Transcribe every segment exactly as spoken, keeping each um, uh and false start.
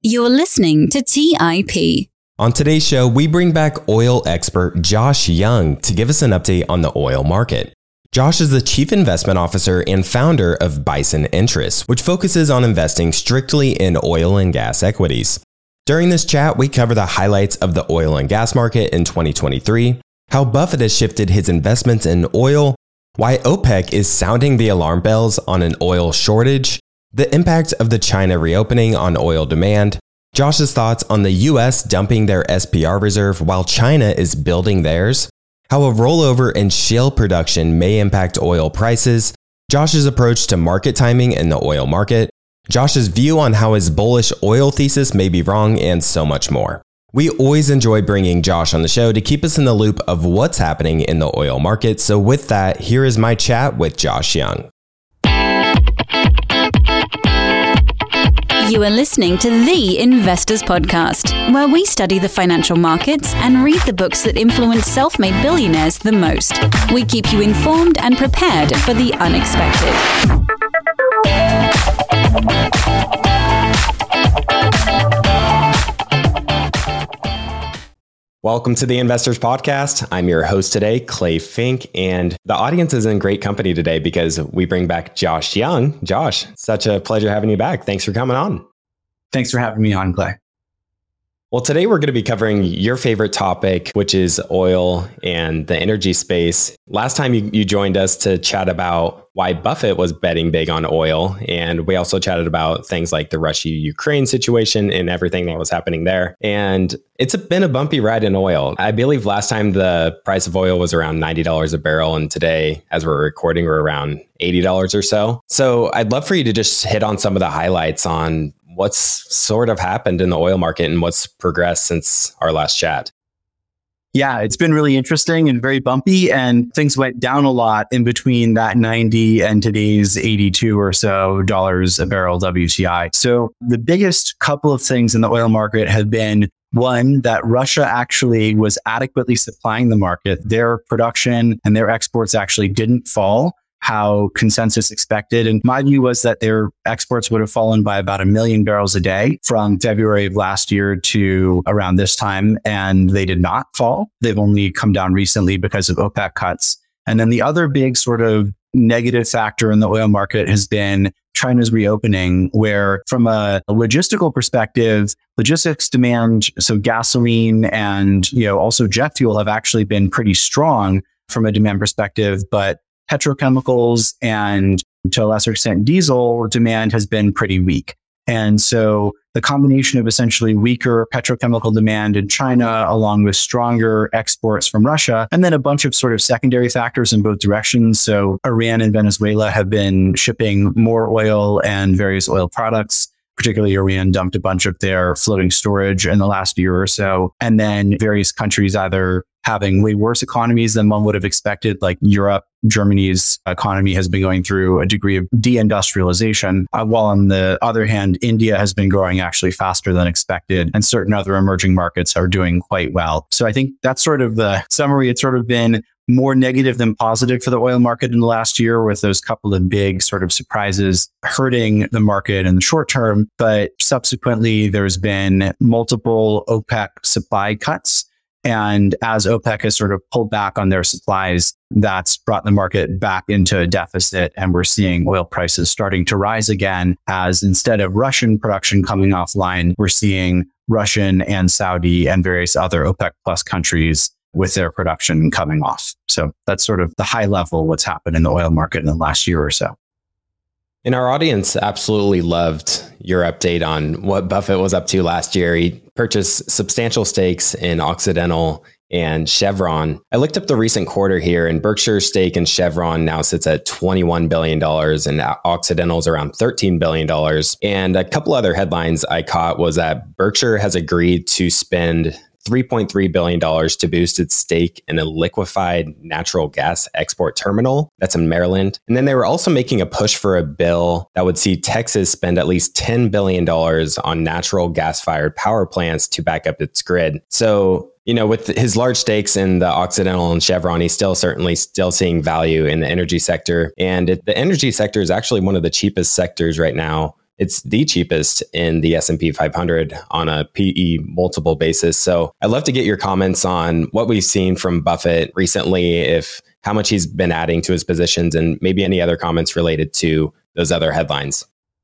You're listening to T I P. On today's show, we bring back oil expert Josh Young to give us an update on the oil market. Josh is the Chief Investment Officer and founder of Bison Interests, which focuses on investing strictly in oil and gas equities. During this chat, we cover the highlights of the oil and gas market in twenty twenty-three, how Buffett has shifted his investments in oil, why OPEC is sounding the alarm bells on an oil shortage, the impact of the China reopening on oil demand, Josh's thoughts on the U S dumping their S P R reserve while China is building theirs, how a rollover in shale production may impact oil prices, Josh's approach to market timing in the oil market, Josh's view on how his bullish oil thesis may be wrong, and so much more. We always enjoy bringing Josh on the show to keep us in the loop of what's happening in the oil market. So with that, here is my chat with Josh Young. You are listening to The Investors Podcast, where we study the financial markets and read the books that influence self-made billionaires the most. We keep you informed and prepared for the unexpected. Welcome to the Investors Podcast. I'm your host today, Clay Fink, and the audience is in great company today because we bring back Josh Young. Josh, such a pleasure having you back. Thanks for coming on. Thanks for having me on, Clay. Well, today we're going to be covering your favorite topic, which is oil and the energy space. Last time you, you joined us to chat about why Buffett was betting big on oil. And we also chatted about things like the Russia-Ukraine situation and everything that was happening there. And it's been a bumpy ride in oil. I believe last time the price of oil was around ninety dollars a barrel. And today, as we're recording, we're around eighty dollars or so. So I'd love for you to just hit on some of the highlights on what's sort of happened in the oil market and what's progressed since our last chat. Yeah, it's been really interesting and very bumpy, and things went down a lot in between that ninety and today's eighty-two or so dollars a barrel W T I. So the biggest couple of things in the oil market have been, one, that Russia actually was adequately supplying the market. Their production and their exports actually didn't fall how consensus expected. And my view was that their exports would have fallen by about a million barrels a day from February of last year to around this time. And they did not fall. They've only come down recently because of OPEC cuts. And then the other big sort of negative factor in the oil market has been China's reopening, where from a logistical perspective, logistics demand, so gasoline and, you know, also jet fuel have actually been pretty strong from a demand perspective, but petrochemicals and to a lesser extent diesel demand has been pretty weak. And so the combination of essentially weaker petrochemical demand in China, along with stronger exports from Russia, and then a bunch of sort of secondary factors in both directions. So Iran and Venezuela have been shipping more oil and various oil products. Particularly Iran dumped a bunch of their floating storage in the last year or so. And then various countries either having way worse economies than one would have expected, like Europe. Germany's economy has been going through a degree of deindustrialization, uh, while on the other hand, India has been growing actually faster than expected, and certain other emerging markets are doing quite well. So I think that's sort of the summary. It's sort of been more negative than positive for the oil market in the last year, with those couple of big sort of surprises hurting the market in the short term. But subsequently, there's been multiple OPEC supply cuts. And as OPEC has sort of pulled back on their supplies, that's brought the market back into a deficit. And we're seeing oil prices starting to rise again, as instead of Russian production coming offline, we're seeing Russian and Saudi and various other OPEC plus countries with their production coming off. So that's sort of the high level what's happened in the oil market in the last year or so. And our audience absolutely loved your update on what Buffett was up to last year. He purchased substantial stakes in Occidental and Chevron. I looked up the recent quarter here, and Berkshire's stake in Chevron now sits at twenty-one billion dollars and Occidental's around thirteen billion dollars. And a couple other headlines I caught was that Berkshire has agreed to spend three point three billion dollars to boost its stake in a liquefied natural gas export terminal that's in Maryland. And then they were also making a push for a bill that would see Texas spend at least ten billion dollars on natural gas-fired power plants to back up its grid. So, you know, with his large stakes in the Occidental and Chevron, he's still certainly still seeing value in the energy sector. And it, the energy sector is actually one of the cheapest sectors right now it's the cheapest in the S and P five hundred on a P E multiple basis. So I'd love to get your comments on what we've seen from Buffett recently, if how much he's been adding to his positions, and maybe any other comments related to those other headlines.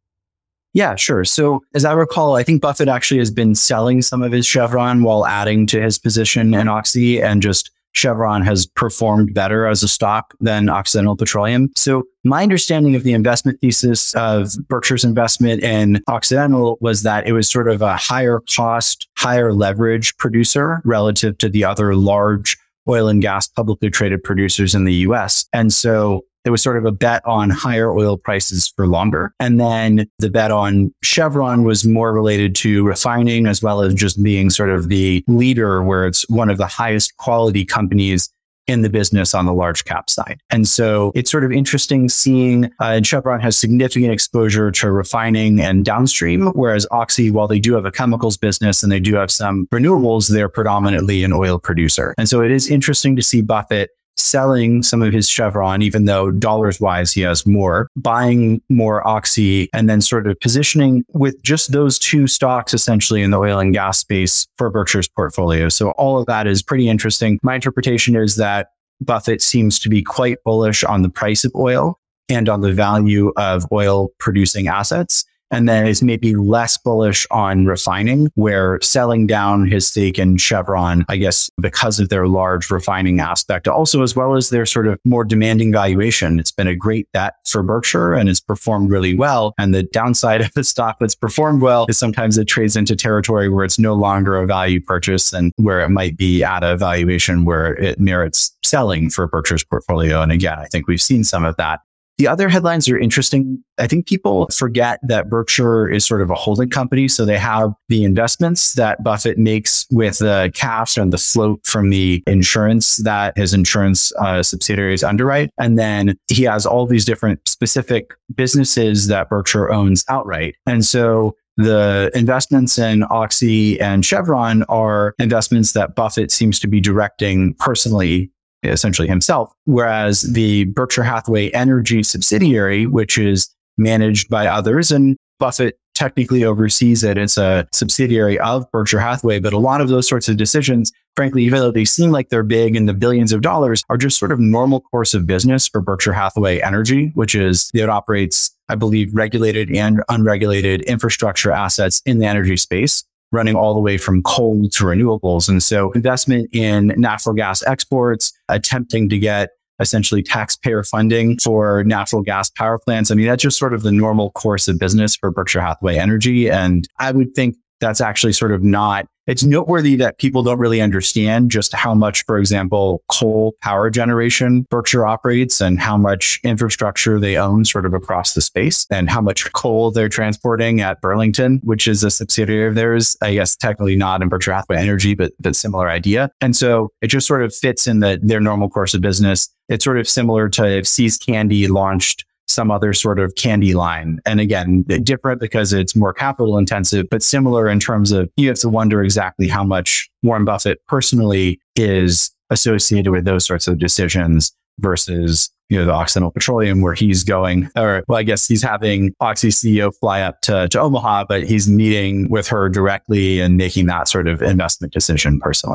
Yeah, sure. So as I recall, I think Buffett actually has been selling some of his Chevron while adding to his position in Oxy, and just Chevron has performed better as a stock than Occidental Petroleum. So my understanding of the investment thesis of Berkshire's investment in Occidental was that it was sort of a higher cost, higher leverage producer relative to the other large oil and gas publicly traded producers in the U S. And so it was sort of a bet on higher oil prices for longer. And then the bet on Chevron was more related to refining, as well as just being sort of the leader, where it's one of the highest quality companies in the business on the large cap side. And so it's sort of interesting seeing, uh, and Chevron has significant exposure to refining and downstream, whereas Oxy, while they do have a chemicals business and they do have some renewables, they're predominantly an oil producer. And so it is interesting to see Buffett selling some of his Chevron, even though dollars wise he has more, buying more Oxy, and then sort of positioning with just those two stocks essentially in the oil and gas space for Berkshire's portfolio. So all of that is pretty interesting. My interpretation is that Buffett seems to be quite bullish on the price of oil and on the value of oil producing assets, and then is maybe less bullish on refining, where selling down his stake in Chevron, I guess, because of their large refining aspect, also as well as their sort of more demanding valuation. It's been a great bet for Berkshire and it's performed really well. And the downside of the stock that's performed well is sometimes it trades into territory where it's no longer a value purchase, and where it might be at a valuation where it merits selling for Berkshire's portfolio. And again, I think we've seen some of that. The other headlines are interesting. I think people forget that Berkshire is sort of a holding company. So they have the investments that Buffett makes with the cash and the float from the insurance that his insurance uh, subsidiaries underwrite. And then he has all these different specific businesses that Berkshire owns outright. And so the investments in Oxy and Chevron are investments that Buffett seems to be directing personally, essentially himself, whereas the Berkshire Hathaway Energy subsidiary, which is managed by others, and Buffett technically oversees it, it's a subsidiary of Berkshire Hathaway, but a lot of those sorts of decisions, frankly, even though they seem like they're big in the billions of dollars, are just sort of normal course of business for Berkshire Hathaway Energy, which is, it operates, I believe, regulated and unregulated infrastructure assets in the energy space, running all the way from coal to renewables. And so investment in natural gas exports, attempting to get essentially taxpayer funding for natural gas power plants. I mean, that's just sort of the normal course of business for Berkshire Hathaway Energy. And I would think that's actually sort of not, it's noteworthy that people don't really understand just how much, for example, coal power generation Berkshire operates and how much infrastructure they own sort of across the space, and how much coal they're transporting at Burlington, which is a subsidiary of theirs. I guess technically not in Berkshire Hathaway Energy, but but similar idea. And so it just sort of fits in the, their normal course of business. It's sort of similar to if See's Candy launched some other sort of candy line. And again, different because it's more capital intensive, but similar in terms of, you have to wonder exactly how much Warren Buffett personally is associated with those sorts of decisions versus, you know, the Occidental Petroleum, where he's going, or well, I guess he's having Oxy C E O fly up to, to Omaha, but he's meeting with her directly and making that sort of investment decision personally.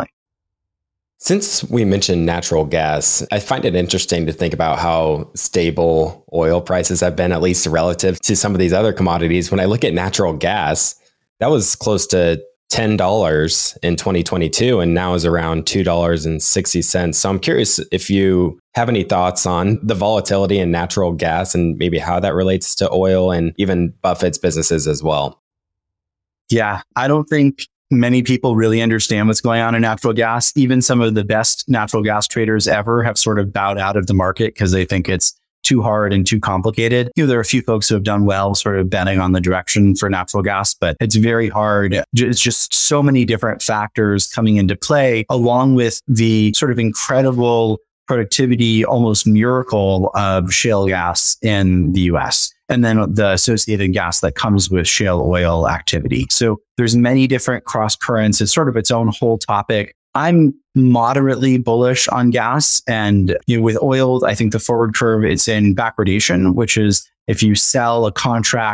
Since we mentioned natural gas, I find it interesting to think about how stable oil prices have been, at least relative to some of these other commodities. When I look at natural gas, that was close to ten dollars in twenty twenty-two and now is around two dollars and sixty cents. So I'm curious if you have any thoughts on the volatility in natural gas and maybe how that relates to oil and even Buffett's businesses as well. Yeah, I don't think many people really understand what's going on in natural gas. Even some of the best natural gas traders ever have sort of bowed out of the market because they think it's too hard and too complicated. You know, there are a few folks who have done well sort of betting on the direction for natural gas, but it's very hard. It's just so many different factors coming into play, along with the sort of incredible productivity, almost miracle of shale gas in the U S, and then the associated gas that comes with shale oil activity. So there's many different cross currents. It's sort of its own whole topic. I'm moderately bullish on gas, and you know, with oil, I think the forward curve, it's in backwardation, which is if you sell a contract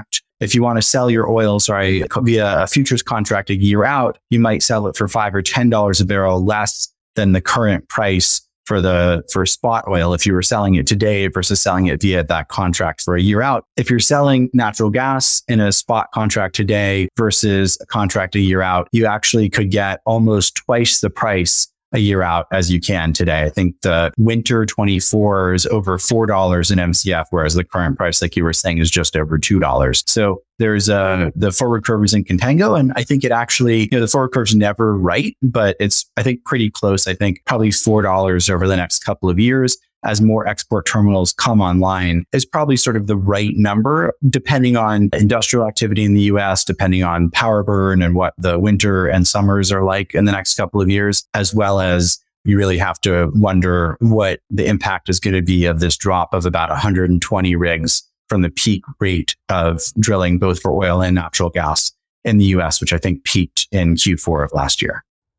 if you want to sell your oil, sorry, via a futures contract a year out, you might sell it for five or ten dollars a barrel less than the current price for the for spot oil if you were selling it today versus selling it via that contract for a year out. If you're selling natural gas in a spot contract today versus a contract a year out, you actually could get almost twice the price a year out as you can today. I think the winter twenty-four is over four dollars an M C F, whereas the current price, like you were saying, is just over two dollars. So there's a, the forward curve is in contango. And I think it actually, you know, the forward curve's never right, but it's, I think, pretty close. I think probably four dollars over the next couple of years as more export terminals come online is probably sort of the right number, depending on industrial activity in the U S, depending on power burn and what the winter and summers are like in the next couple of years, as well as you really have to wonder what the impact is going to be of this drop of about one hundred twenty rigs from the peak rate of drilling, both for oil and natural gas in the U S, which I think peaked in Q four of last year.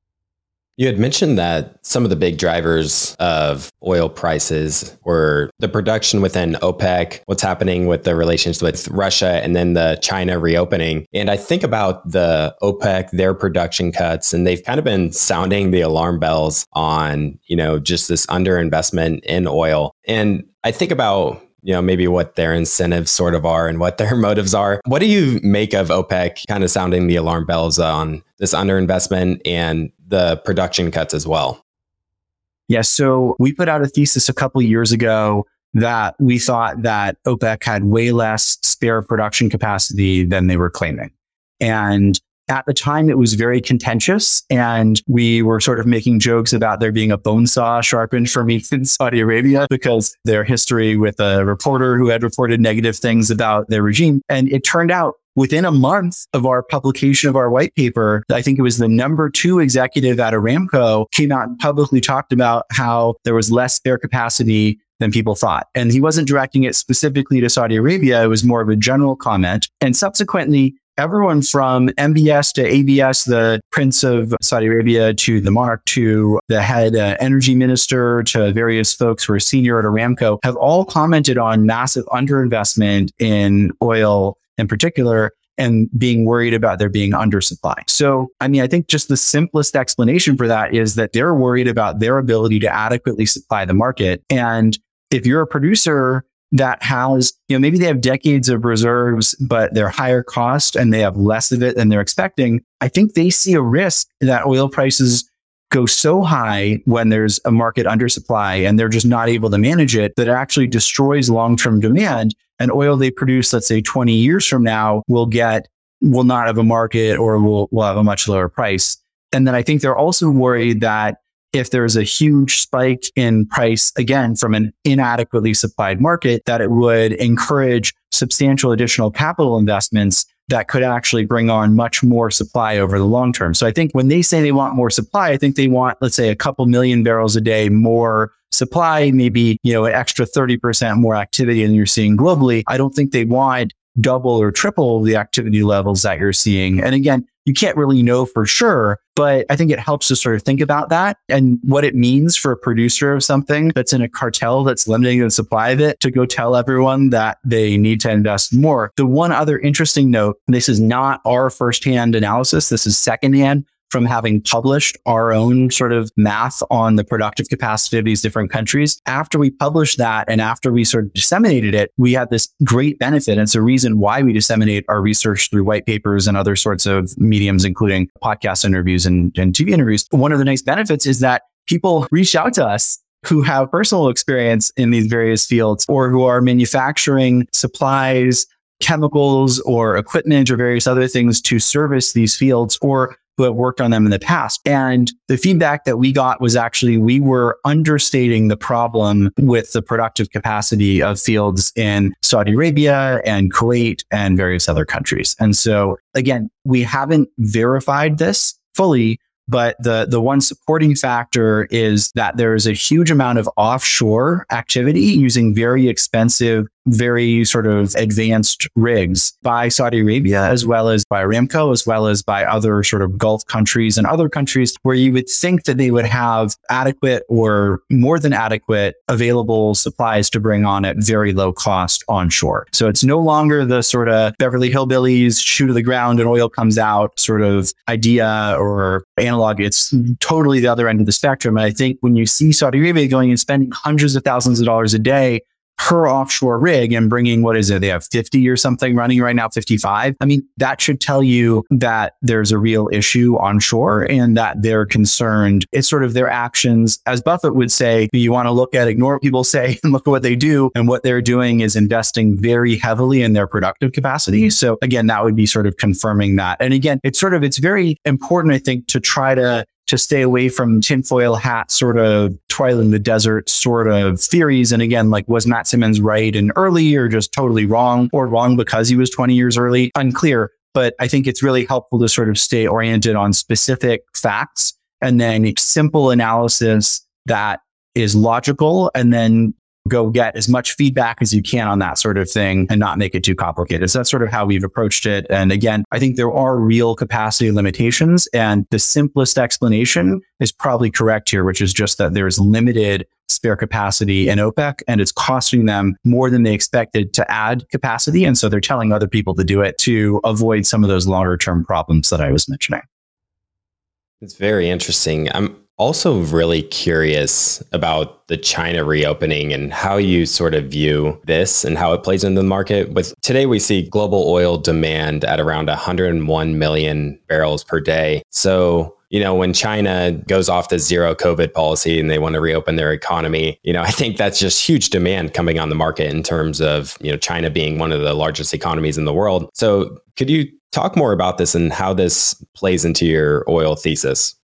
You had mentioned that some of the big drivers of oil prices were the production within OPEC, what's happening with the relations with Russia, and then the China reopening. And I think about the OPEC, their production cuts, and they've kind of been sounding the alarm bells on, you know, just this underinvestment in oil. And I think about, you know, maybe what their incentives sort of are and what their motives are. What do you make of OPEC kind of sounding the alarm bells on this underinvestment and the production cuts as well? Yeah, so we put out a thesis a couple of years ago that we thought that OPEC had way less spare production capacity than they were claiming. And at the time, it was very contentious, and we were sort of making jokes about there being a bone saw sharpened for me in Saudi Arabia because their history with a reporter who had reported negative things about their regime. And it turned out within a month of our publication of our white paper, I think it was the number two executive at Aramco came out and publicly talked about how there was less spare capacity than people thought. And he wasn't directing it specifically to Saudi Arabia. It was more of a general comment. And subsequently, everyone from M B S to A B S, the Prince of Saudi Arabia, to the monarch, to the head uh, energy minister, to various folks who are senior at Aramco, have all commented on massive underinvestment in oil in particular, and being worried about there being undersupply. So, I mean, I think just the simplest explanation for that is that they're worried about their ability to adequately supply the market. And if you're a producer that has, you know, maybe they have decades of reserves, but they're higher cost and they have less of it than they're expecting, I think they see a risk that oil prices go so high when there's a market undersupply and they're just not able to manage it, that it actually destroys long-term demand. And oil they produce, let's say twenty years from now, will get, will not have a market or will, will have a much lower price. And then I think they're also worried that if there's a huge spike in price, again, from an inadequately supplied market, that it would encourage substantial additional capital investments that could actually bring on much more supply over the long term. So I think when they say they want more supply, I think they want, let's say, a couple million barrels a day more supply, maybe, you know, an extra thirty percent more activity than you're seeing globally. I don't think they want double or triple the activity levels that you're seeing. And again, you can't really know for sure, but I think it helps to sort of think about that and what it means for a producer of something that's in a cartel that's limiting the supply of it to go tell everyone that they need to invest more. The one other interesting note, this is not our firsthand analysis, this is secondhand from having published our own sort of math on the productive capacity of these different countries. After we published that and after we sort of disseminated it, we had this great benefit. And it's a reason why we disseminate our research through white papers and other sorts of mediums, including podcast interviews and, and T V interviews. One of the nice benefits is that people reach out to us who have personal experience in these various fields or who are manufacturing supplies, chemicals, or equipment or various other things to service these fields, or who have worked on them in the past. And the feedback that we got was actually we were understating the problem with the productive capacity of fields in Saudi Arabia and Kuwait and various other countries. And so again, we haven't verified this fully, but the, the one supporting factor is that there is a huge amount of offshore activity using very expensive very sort of advanced rigs by Saudi Arabia, as well as by Aramco, as well as by other sort of Gulf countries and other countries where you would think that they would have adequate or more than adequate available supplies to bring on at very low cost onshore. So it's no longer the sort of Beverly Hillbillies shoot to the ground and oil comes out sort of idea or analog. It's totally the other end of the spectrum. And I think when you see Saudi Arabia going and spending hundreds of thousands of dollars a day per offshore rig and bringing, what is it? They have fifty or something running right now, fifty-five. I mean, that should tell you that there's a real issue onshore and that they're concerned. It's sort of their actions. As Buffett would say, you want to look at, ignore what people say and look at what they do. And what they're doing is investing very heavily in their productive capacity. So again, that would be sort of confirming that. And again, it's sort of, it's very important, I think, to try to to stay away from tinfoil hat sort of twilight in the desert sort of theories. And again, like, was Matt Simmons right and early or just totally wrong, or wrong because he was twenty years early? Unclear. But I think it's really helpful to sort of stay oriented on specific facts and then simple analysis that is logical, and then go get as much feedback as you can on that sort of thing and not make it too complicated. So that's sort of how we've approached it. And again, I think there are real capacity limitations, and the simplest explanation is probably correct here, which is just that there's limited spare capacity in OPEC and it's costing them more than they expected to add capacity. And so they're telling other people to do it to avoid some of those longer term problems that I was mentioning. It's very interesting. I'm also really curious about the China reopening and how you sort of view this and how it plays into the market. With today, we see global oil demand at around one hundred one million barrels per day. So, you know, when China goes off the zero COVID policy and they want to reopen their economy, you know, I think that's just huge demand coming on the market in terms of, you know, China being one of the largest economies in the world. So could you talk more about this and how this plays into your oil thesis?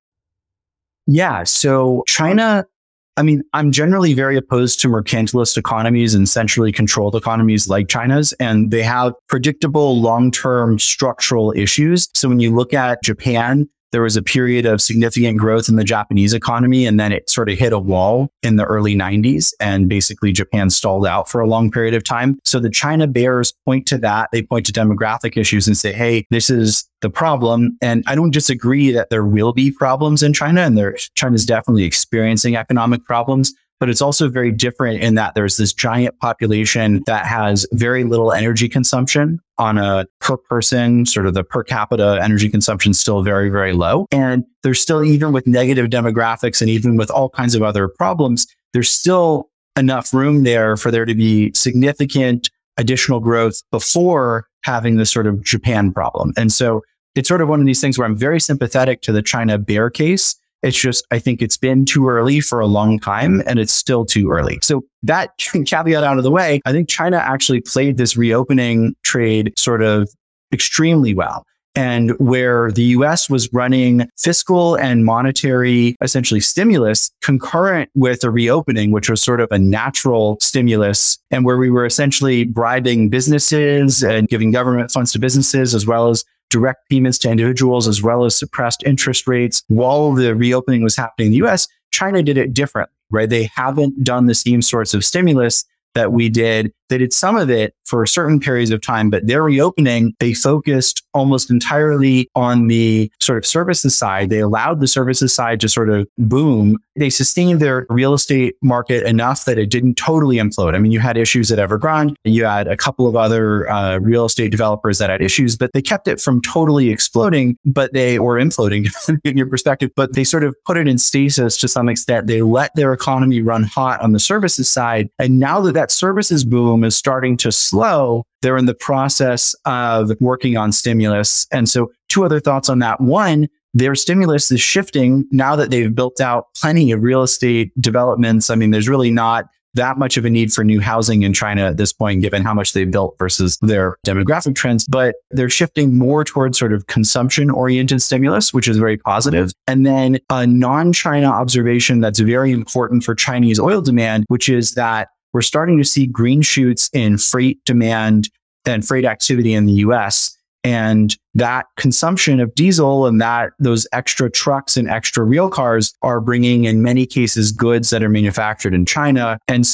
Yeah. So China, I mean, I'm generally very opposed to mercantilist economies and centrally controlled economies like China's, and they have predictable long-term structural issues. So when you look at Japan, there was a period of significant growth in the Japanese economy, and then it sort of hit a wall in the early nineties, and basically Japan stalled out for a long period of time. So the China bears point to that. They point to demographic issues and say, hey, this is the problem. And I don't disagree that there will be problems in China, and there, China's definitely experiencing economic problems. But it's also very different in that there's this giant population that has very little energy consumption on a per person, sort of the per capita energy consumption is still very, very low. And there's still, even with negative demographics and even with all kinds of other problems, there's still enough room there for there to be significant additional growth before having this sort of Japan problem. And so it's sort of one of these things where I'm very sympathetic to the China bear case. It's just, I think it's been too early for a long time, and it's still too early. So that caveat out of the way, I think China actually played this reopening trade sort of extremely well. And where the U S was running fiscal and monetary, essentially stimulus concurrent with a reopening, which was sort of a natural stimulus, and where we were essentially bribing businesses and giving government funds to businesses, as well as direct payments to individuals, as well as suppressed interest rates. While the reopening was happening in the U S, China did it differently, right? They haven't done the same sorts of stimulus that we did. They did some of it for certain periods of time, but their reopening, they focused almost entirely on the sort of services side. They allowed the services side to sort of boom. They sustained their real estate market enough that it didn't totally implode. I mean, you had issues at Evergrande. You had a couple of other uh, real estate developers that had issues, but they kept it from totally exploding, but they, or imploding in your perspective, but they sort of put it in stasis to some extent. They let their economy run hot on the services side. And now that that services boom is starting to slow, they're in the process of working on stimulus. And so two other thoughts on that. One, their stimulus is shifting now that they've built out plenty of real estate developments. I mean, there's really not that much of a need for new housing in China at this point, given how much they've built versus their demographic trends. But they're shifting more towards sort of consumption-oriented stimulus, which is very positive. And then a non-China observation that's very important for Chinese oil demand, which is that we're starting to see green shoots in freight demand and freight activity in the U S. And that consumption of diesel and that those extra trucks and extra real cars are bringing, in many cases, goods that are manufactured in China. And so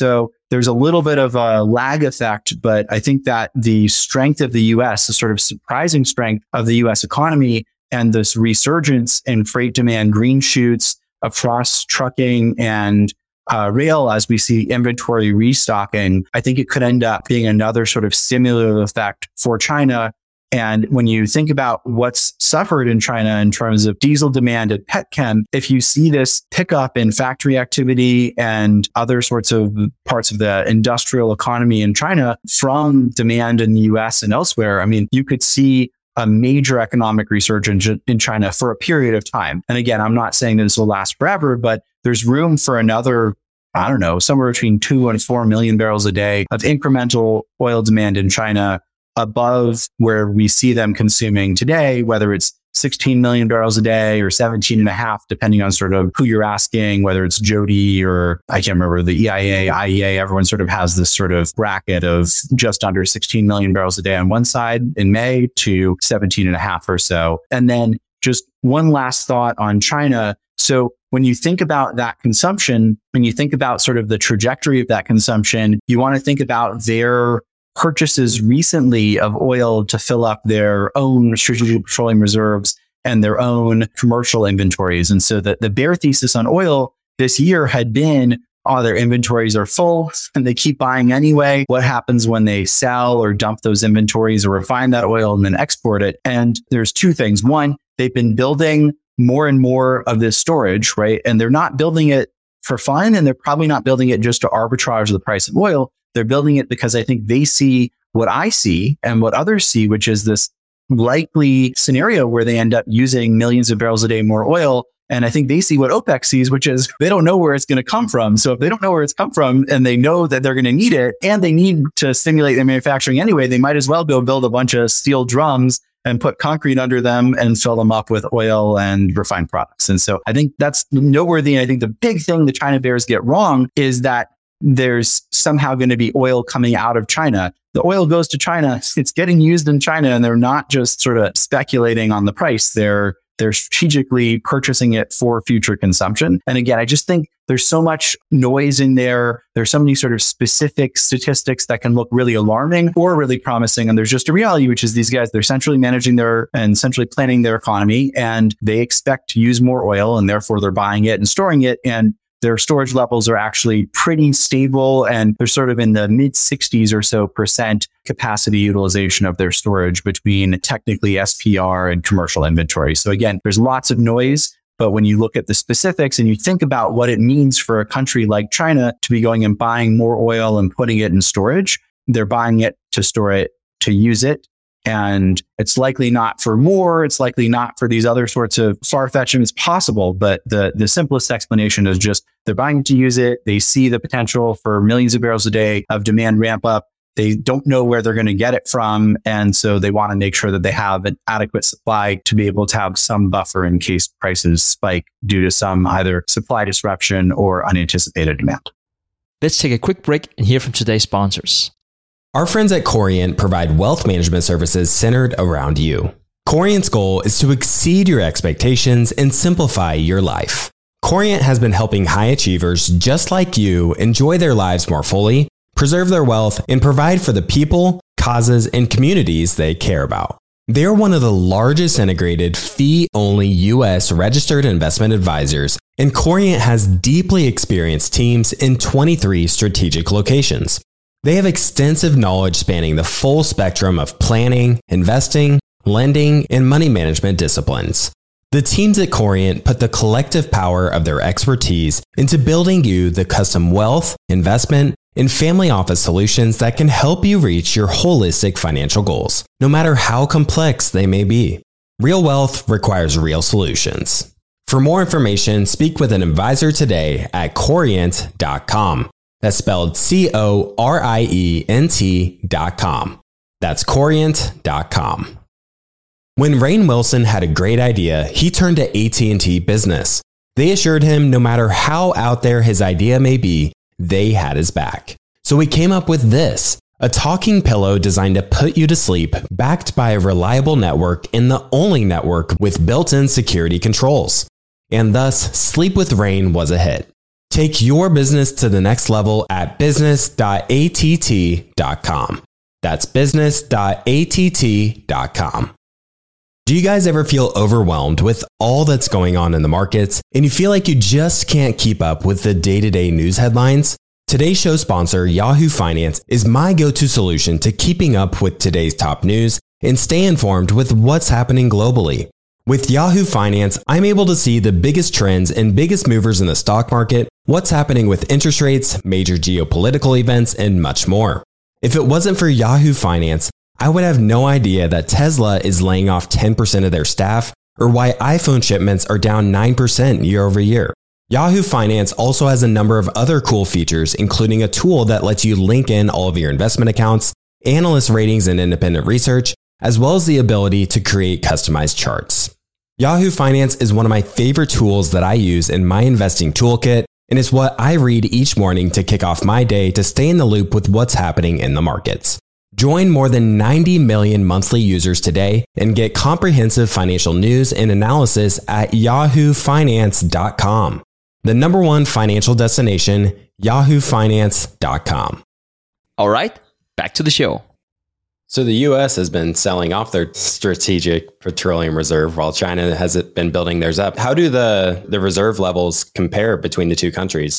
there's a little bit of a lag effect, but I think that the strength of the U S, the sort of surprising strength of the U S economy and this resurgence in freight demand, green shoots across trucking and uh, rail as we see inventory restocking, I think it could end up being another sort of stimulative effect for China. And when you think about what's suffered in China in terms of diesel demand and petchem, if you see this pickup in factory activity and other sorts of parts of the industrial economy in China from demand in the U S and elsewhere, I mean, you could see a major economic resurgence in China for a period of time. And again, I'm not saying that this will last forever, but there's room for another, I don't know, somewhere between two and four million barrels a day of incremental oil demand in China above where we see them consuming today, whether it's sixteen million barrels a day or seventeen and a half, depending on sort of who you're asking, whether it's Jody or I can't remember the E I A, I E A, everyone sort of has this sort of bracket of just under sixteen million barrels a day on one side in May to seventeen and a half or so. And then just one last thought on China. So when you think about that consumption, when you think about sort of the trajectory of that consumption, you want to think about their purchases recently of oil to fill up their own strategic petroleum reserves and their own commercial inventories. And so the, the bear thesis on oil this year had been, oh, their inventories are full and they keep buying anyway. What happens when they sell or dump those inventories or refine that oil and then export it? And there's two things. One, they've been building more and more of this storage, right? And they're not building it for fun, and they're probably not building it just to arbitrage the price of oil. They're building it because I think they see what I see and what others see, which is this likely scenario where they end up using millions of barrels a day more oil. And I think they see what OPEC sees, which is they don't know where it's going to come from. So if they don't know where it's come from and they know that they're going to need it and they need to stimulate their manufacturing anyway, they might as well go build a bunch of steel drums and put concrete under them and fill them up with oil and refined products. And so I think that's noteworthy. And I think the big thing the China bears get wrong is that there's somehow going to be oil coming out of China. The oil goes to China. It's getting used in China, and they're not just sort of speculating on the price. They're they're strategically purchasing it for future consumption. And again, I just think there's so much noise in there. There's so many sort of specific statistics that can look really alarming or really promising. And there's just a reality, which is these guys, they're centrally managing their and centrally planning their economy, and they expect to use more oil, and therefore they're buying it and storing it. And their storage levels are actually pretty stable, and they're sort of in the mid sixties or so percent capacity utilization of their storage between technically S P R and commercial inventory. So again, there's lots of noise, but when you look at the specifics and you think about what it means for a country like China to be going and buying more oil and putting it in storage, they're buying it to store it, to use it. And it's likely not for more. It's likely not for these other sorts of far-fetched. It's possible, but the, the simplest explanation is just they're buying to use it. They see the potential for millions of barrels a day of demand ramp up. They don't know where they're going to get it from. And so they want to make sure that they have an adequate supply to be able to have some buffer in case prices spike due to some either supply disruption or unanticipated demand. Let's take a quick break and hear from today's sponsors. Our friends at Corient provide wealth management services centered around you. Corient's goal is to exceed your expectations and simplify your life. Corient has been helping high achievers just like you enjoy their lives more fully, preserve their wealth, and provide for the people, causes, and communities they care about. They're one of the largest integrated fee-only U S registered investment advisors, and Corient has deeply experienced teams in twenty-three strategic locations. They have extensive knowledge spanning the full spectrum of planning, investing, lending, and money management disciplines. The teams at Corient put the collective power of their expertise into building you the custom wealth, investment, and family office solutions that can help you reach your holistic financial goals, no matter how complex they may be. Real wealth requires real solutions. For more information, speak with an advisor today at corient dot com. That's spelled C O R I E N T dot com. That's corient dot com. When Rainn Wilson had a great idea, he turned to A T and T Business. They assured him no matter how out there his idea may be, they had his back. So he came up with this, a talking pillow designed to put you to sleep, backed by a reliable network and the only network with built-in security controls. And thus, Sleep with Rainn was a hit. Take your business to the next level at business dot a t t dot com. That's business dot a t t dot com. Do you guys ever feel overwhelmed with all that's going on in the markets and you feel like you just can't keep up with the day-to-day news headlines? Today's show sponsor, Yahoo Finance, is my go-to solution to keeping up with today's top news and stay informed with what's happening globally. With Yahoo Finance, I'm able to see the biggest trends and biggest movers in the stock market, what's happening with interest rates, major geopolitical events, and much more. If it wasn't for Yahoo Finance, I would have no idea that Tesla is laying off ten percent of their staff or why iPhone shipments are down nine percent year over year. Yahoo Finance also has a number of other cool features, including a tool that lets you link in all of your investment accounts, analyst ratings and independent research, as well as the ability to create customized charts. Yahoo Finance is one of my favorite tools that I use in my investing toolkit, and it's what I read each morning to kick off my day to stay in the loop with what's happening in the markets. Join more than ninety million monthly users today and get comprehensive financial news and analysis at yahoo finance dot com. The number one financial destination, yahoo finance dot com. All right, back to the show. So the U S has been selling off their strategic petroleum reserve while China has been building theirs up. How do the, the reserve levels compare between the two countries?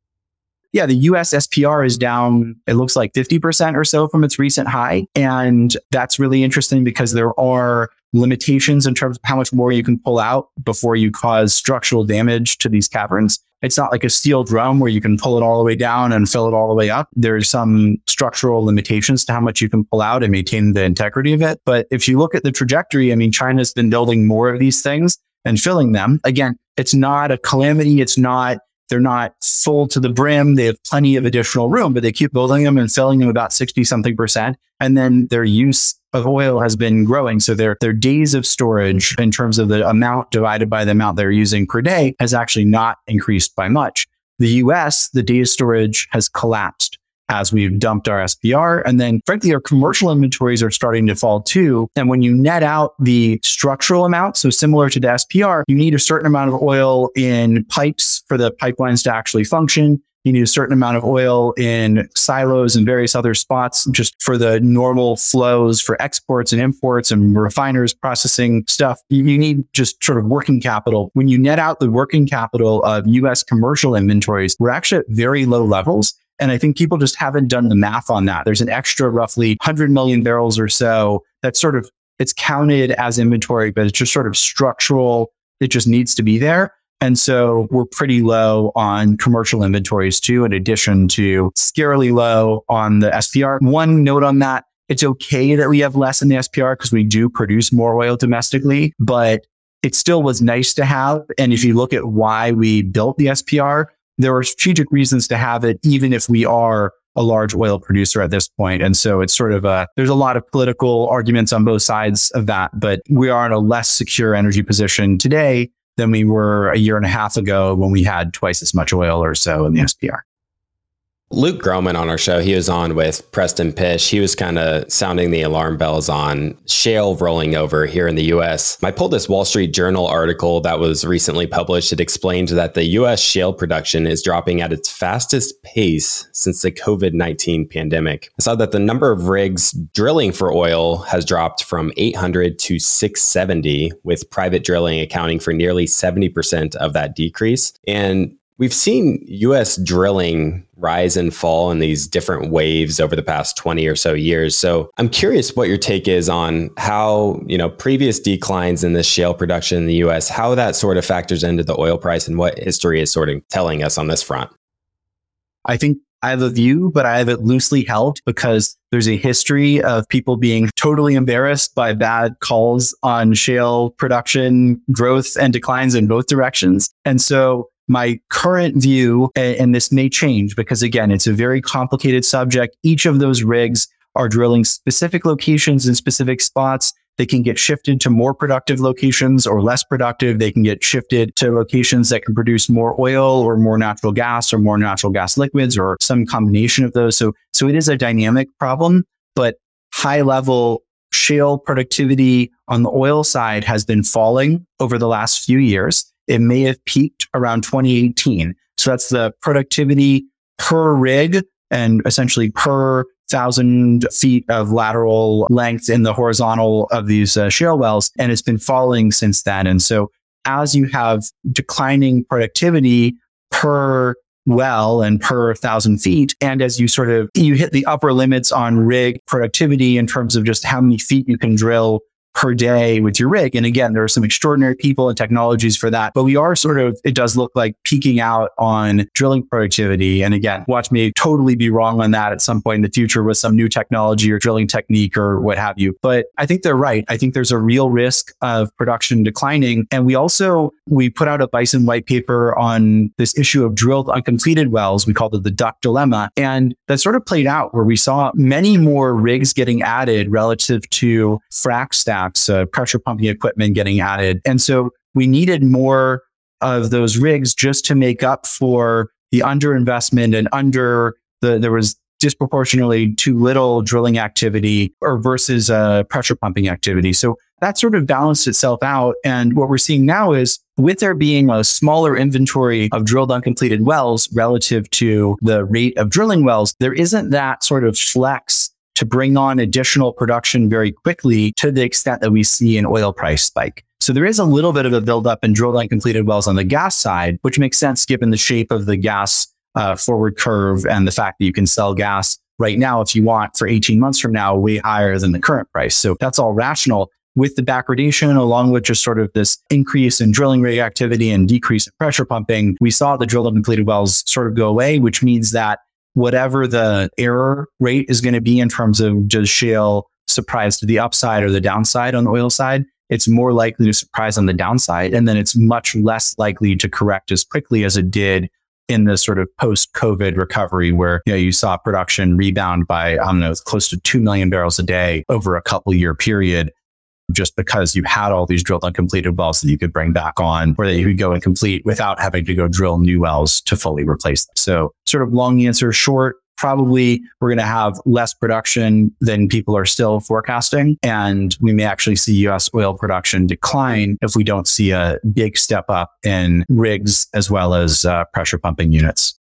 Yeah, the U S S P R is down, it looks like fifty percent or so from its recent high. And that's really interesting because there are limitations in terms of how much more you can pull out before you cause structural damage to these caverns. It's not like a steel drum where you can pull it all the way down and fill it all the way up. There's some structural limitations to how much you can pull out and maintain the integrity of it. But if you look at the trajectory, I mean, China's been building more of these things and filling them. Again, it's not a calamity. It's not, they're not full to the brim. They have plenty of additional room, but they keep building them and filling them about sixty something percent. And then their use of oil has been growing. So their, their days of storage in terms of the amount divided by the amount they're using per day has actually not increased by much. The U S, the days storage has collapsed as we've dumped our S P R. And then frankly, our commercial inventories are starting to fall too. And when you net out the structural amount, so similar to the S P R, you need a certain amount of oil in pipes for the pipelines to actually function. You need a certain amount of oil in silos and various other spots just for the normal flows for exports and imports and refiners processing stuff. You need just sort of working capital. When you net out the working capital of U S commercial inventories, we're actually at very low levels. And I think people just haven't done the math on that. There's an extra roughly one hundred million barrels or so that's sort of, it's counted as inventory, but it's just sort of structural. It just needs to be there. And so we're pretty low on commercial inventories too, in addition to scarily low on the S P R. One note on that, it's okay that we have less in the S P R because we do produce more oil domestically, but it still was nice to have. And if you look at why we built the S P R, there are strategic reasons to have it, even if we are a large oil producer at this point. And so it's sort of a, there's a lot of political arguments on both sides of that, but we are in a less secure energy position today than we were a year and a half ago when we had twice as much oil or so in the S P R. Luke Gromen on our show, he was on with Preston Pysh. He was kind of sounding the alarm bells on shale rolling over here in the U S. I pulled this Wall Street Journal article that was recently published. It explained that the U S shale production is dropping at its fastest pace since the COVID nineteen pandemic. I saw that the number of rigs drilling for oil has dropped from eight hundred to six seventy, with private drilling accounting for nearly seventy percent of that decrease. And we've seen U S drilling rise and fall in these different waves over the past twenty or so years. So I'm curious what your take is on how, you know, previous declines in this shale production in the U S, how that sort of factors into the oil price and what history is sort of telling us on this front. I think I have a view, but I have it loosely held because there's a history of people being totally embarrassed by bad calls on shale production growth and declines in both directions. And so my current view, and this may change because again, it's a very complicated subject. Each of those rigs are drilling specific locations in specific spots. They can get shifted to more productive locations or less productive. They can get shifted to locations that can produce more oil or more natural gas or more natural gas liquids or some combination of those. So, so it is a dynamic problem, but high level shale productivity on the oil side has been falling over the last few years. It may have peaked around twenty eighteen. So that's the productivity per rig and essentially per thousand feet of lateral length in the horizontal of these uh, shale wells. And it's been falling since then. And so as you have declining productivity per well and per thousand feet, and as you sort of, you hit the upper limits on rig productivity in terms of just how many feet you can drill per day with your rig. And again, there are some extraordinary people and technologies for that, but we are sort of, it does look like peaking out on drilling productivity. And again, watch me totally be wrong on that at some point in the future with some new technology or drilling technique or what have you. But I think they're right. I think there's a real risk of production declining. And we also, we put out a Bison white paper on this issue of drilled uncompleted wells. We called it the duck dilemma. And that sort of played out where we saw many more rigs getting added relative to frac staff. Uh, pressure pumping equipment getting added. And so we needed more of those rigs just to make up for the underinvestment and under the, there was disproportionately too little drilling activity or versus uh, pressure pumping activity. So that sort of balanced itself out. And what we're seeing now is with there being a smaller inventory of drilled uncompleted wells relative to the rate of drilling wells, there isn't that sort of flex to bring on additional production very quickly to the extent that we see an oil price spike. So there is a little bit of a buildup in drilled uncompleted wells on the gas side, which makes sense given the shape of the gas uh, forward curve and the fact that you can sell gas right now if you want for eighteen months from now, way higher than the current price. So that's all rational. With the backwardation, along with just sort of this increase in drilling rig activity and decrease in pressure pumping, we saw the drilled uncompleted wells sort of go away, which means that whatever the error rate is going to be in terms of does shale surprise to the upside or the downside on the oil side, it's more likely to surprise on the downside. And then it's much less likely to correct as quickly as it did in the sort of post-COVID recovery where, you know, you saw production rebound by, I don't know, close to two million barrels a day over a couple year period, just because you had all these drilled uncompleted wells that you could bring back on or that you could go and complete without having to go drill new wells to fully replace them. So sort of long answer short, probably we're going to have less production than people are still forecasting. And we may actually see U S oil production decline if we don't see a big step up in rigs as well as uh, pressure pumping units.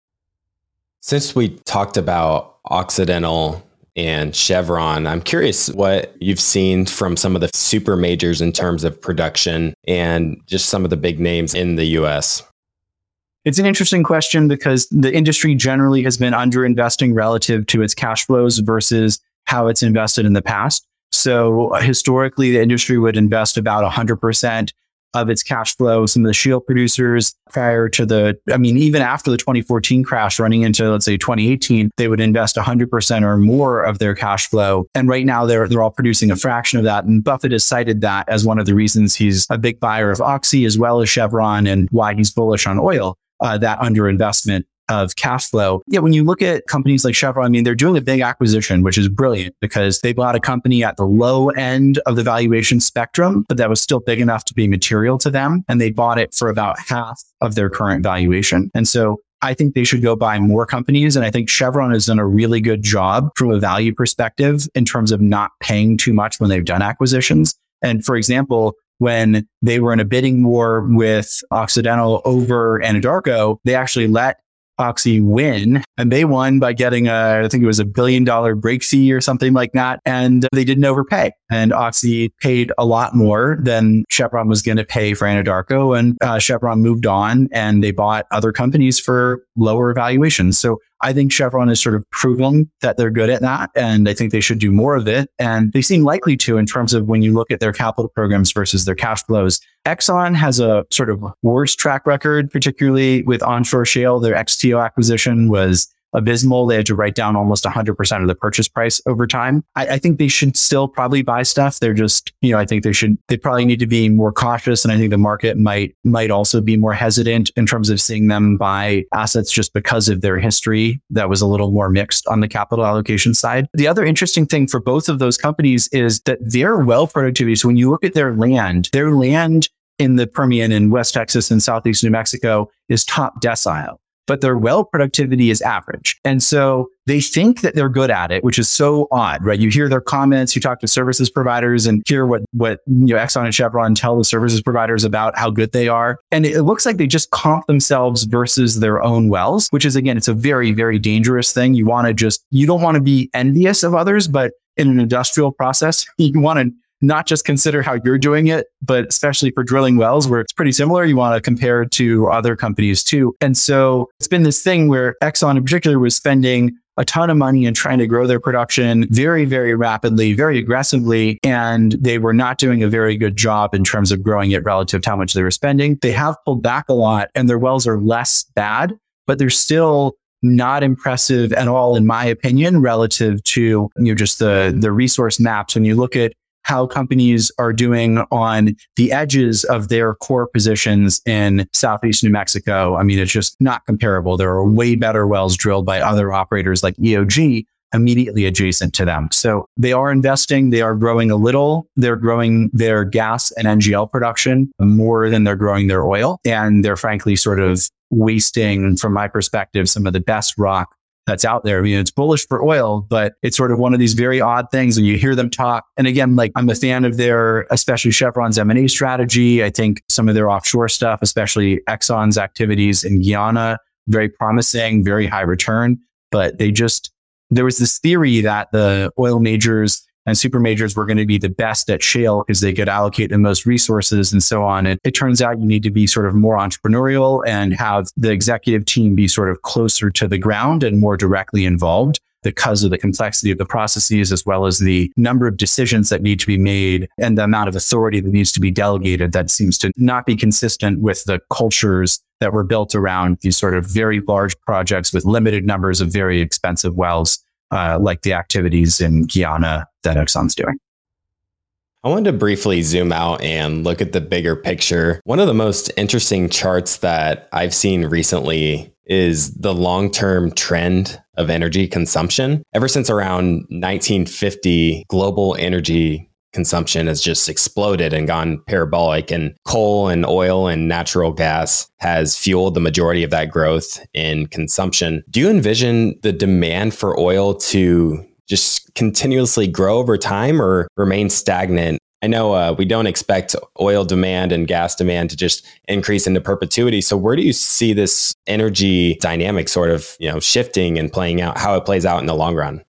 Since we talked about Occidental and Chevron, I'm curious what you've seen from some of the super majors in terms of production and just some of the big names in the U S. It's an interesting question because the industry generally has been underinvesting relative to its cash flows versus how it's invested in the past. So historically, the industry would invest about one hundred percent of its cash flow. Some of the shale producers prior to the, I mean, even after the twenty fourteen crash running into, let's say, twenty eighteen, they would invest one hundred percent or more of their cash flow. And right now they're, they're all producing a fraction of that. And Buffett has cited that as one of the reasons he's a big buyer of Oxy as well as Chevron and why he's bullish on oil, uh, that underinvestment of cash flow. Yeah, when you look at companies like Chevron, I mean, they're doing a big acquisition, which is brilliant because they bought a company at the low end of the valuation spectrum, but that was still big enough to be material to them. And they bought it for about half of their current valuation. And so I think they should go buy more companies. And I think Chevron has done a really good job from a value perspective in terms of not paying too much when they've done acquisitions. And for example, when they were in a bidding war with Occidental over Anadarko, they actually let Oxy win, and they won by getting a, I think it was a billion dollar break fee or something like that. And they didn't overpay. And Oxy paid a lot more than Chevron was going to pay for Anadarko. And uh, Chevron moved on and they bought other companies for lower valuations. So I think Chevron has sort of proven that they're good at that. And I think they should do more of it. And they seem likely to in terms of when you look at their capital programs versus their cash flows. Exxon has a sort of worse track record, particularly with onshore shale. Their X T O acquisition was abysmal. They had to write down almost one hundred percent of the purchase price over time. I, I think they should still probably buy stuff. They're just, you know, I think they should, they probably need to be more cautious. And I think the market might, might also be more hesitant in terms of seeing them buy assets just because of their history that was a little more mixed on the capital allocation side. The other interesting thing for both of those companies is that their well productivity. So when you look at their land, their land in the Permian in West Texas and Southeast New Mexico is top decile. but their well productivity is average. And so they think that they're good at it, which is so odd, right? You hear their comments, you talk to services providers and hear what, what you know, Exxon and Chevron tell the services providers about how good they are. And it looks like they just comp themselves versus their own wells, which is, again, it's a very, very dangerous thing. You want to just, you don't want to be envious of others, but in an industrial process, you want to not just consider how you're doing it, but especially for drilling wells where it's pretty similar, you want to compare it to other companies too. And so it's been this thing where Exxon in particular was spending a ton of money and trying to grow their production very, very rapidly, very aggressively. And they were not doing a very good job in terms of growing it relative to how much they were spending. They have pulled back a lot and their wells are less bad, but they're still not impressive at all, in my opinion, relative to, you know, just the, the resource maps. When you look at how companies are doing on the edges of their core positions in Southeast New Mexico, I mean, it's just not comparable. There are way better wells drilled by other operators like E O G immediately adjacent to them. So they are investing, they are growing a little, they're growing their gas and N G L production more than they're growing their oil. And they're frankly sort of wasting, from my perspective, some of the best rock that's out there. I mean, it's bullish for oil, but it's sort of one of these very odd things when you hear them talk. And again, like I'm a fan of their, especially Chevron's M and A strategy. I think some of their offshore stuff, especially Exxon's activities in Guyana, very promising, very high return. But they just, there was this theory that the oil majors and super majors were going to be the best at shale because they could allocate the most resources and so on. And it turns out you need to be sort of more entrepreneurial and have the executive team be sort of closer to the ground and more directly involved because of the complexity of the processes, as well as the number of decisions that need to be made and the amount of authority that needs to be delegated that seems to not be consistent with the cultures that were built around these sort of very large projects with limited numbers of very expensive wells. Uh, like the activities in Guyana that Exxon's doing. I wanted to briefly zoom out and look at the bigger picture. One of the most interesting charts that I've seen recently is the long-term trend of energy consumption. Ever since around nineteen fifty, global energy consumption has just exploded and gone parabolic, and coal and oil and natural gas has fueled the majority of that growth in consumption. Do you envision the demand for oil to just continuously grow over time or remain stagnant? I know uh, we don't expect oil demand and gas demand to just increase into perpetuity. So where do you see this energy dynamic sort of, you know, shifting and playing out, how it plays out in the long run?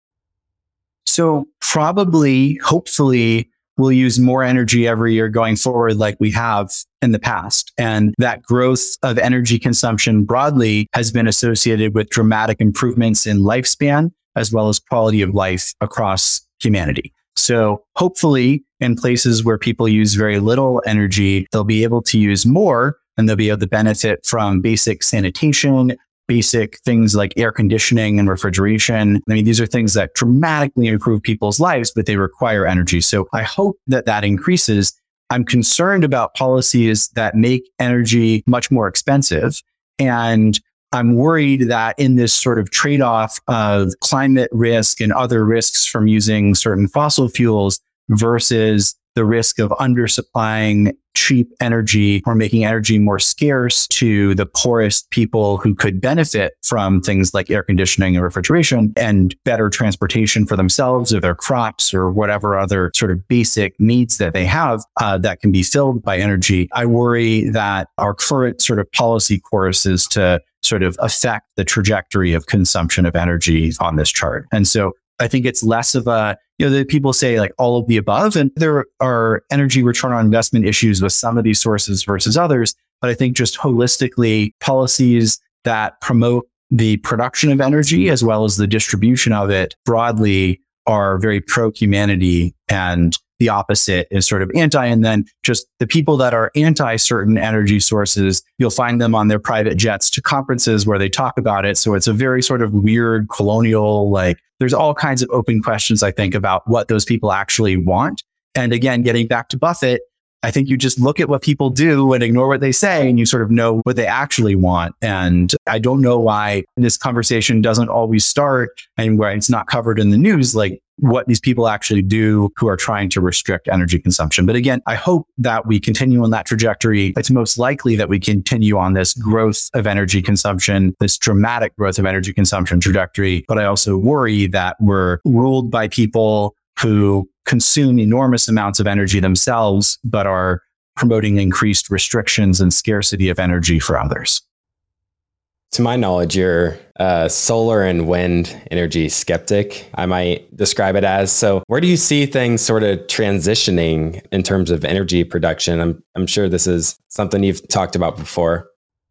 So probably, hopefully, we'll use more energy every year going forward like we have in the past. And that growth of energy consumption broadly has been associated with dramatic improvements in lifespan as well as quality of life across humanity. So hopefully in places where people use very little energy, they'll be able to use more and they'll be able to benefit from basic sanitation, basic things like air conditioning and refrigeration. I mean, these are things that dramatically improve people's lives, but they require energy. So I hope that that increases. I'm concerned about policies that make energy much more expensive. And I'm worried that in this sort of trade-off of climate risk and other risks from using certain fossil fuels versus the risk of undersupplying cheap energy or making energy more scarce to the poorest people who could benefit from things like air conditioning and refrigeration and better transportation for themselves or their crops or whatever other sort of basic needs that they have uh, that can be filled by energy. I worry that our current sort of policy course is to sort of affect the trajectory of consumption of energy on this chart. And so I think it's less of a, you know, the people say like all of the above, and there are energy return on investment issues with some of these sources versus others. But I think just holistically, policies that promote the production of energy as well as the distribution of it broadly are very pro-humanity, and the opposite is sort of anti. And then just the people that are anti certain energy sources, you'll find them on their private jets to conferences where they talk about it. So it's a very sort of weird colonial, like there's all kinds of open questions, I think, about what those people actually want. And again, getting back to Buffett, I think you just look at what people do and ignore what they say, and you sort of know what they actually want. And I don't know why this conversation doesn't always start and where it's not covered in the news. Like what these people actually do who are trying to restrict energy consumption. But again, I hope that we continue on that trajectory. It's most likely that we continue on this growth of energy consumption, this dramatic growth of energy consumption trajectory. But I also worry that we're ruled by people who consume enormous amounts of energy themselves, but are promoting increased restrictions and scarcity of energy for others. To my knowledge, you're a solar and wind energy skeptic, I might describe it as. So where do you see things sort of transitioning in terms of energy production? I'm, I'm sure this is something you've talked about before.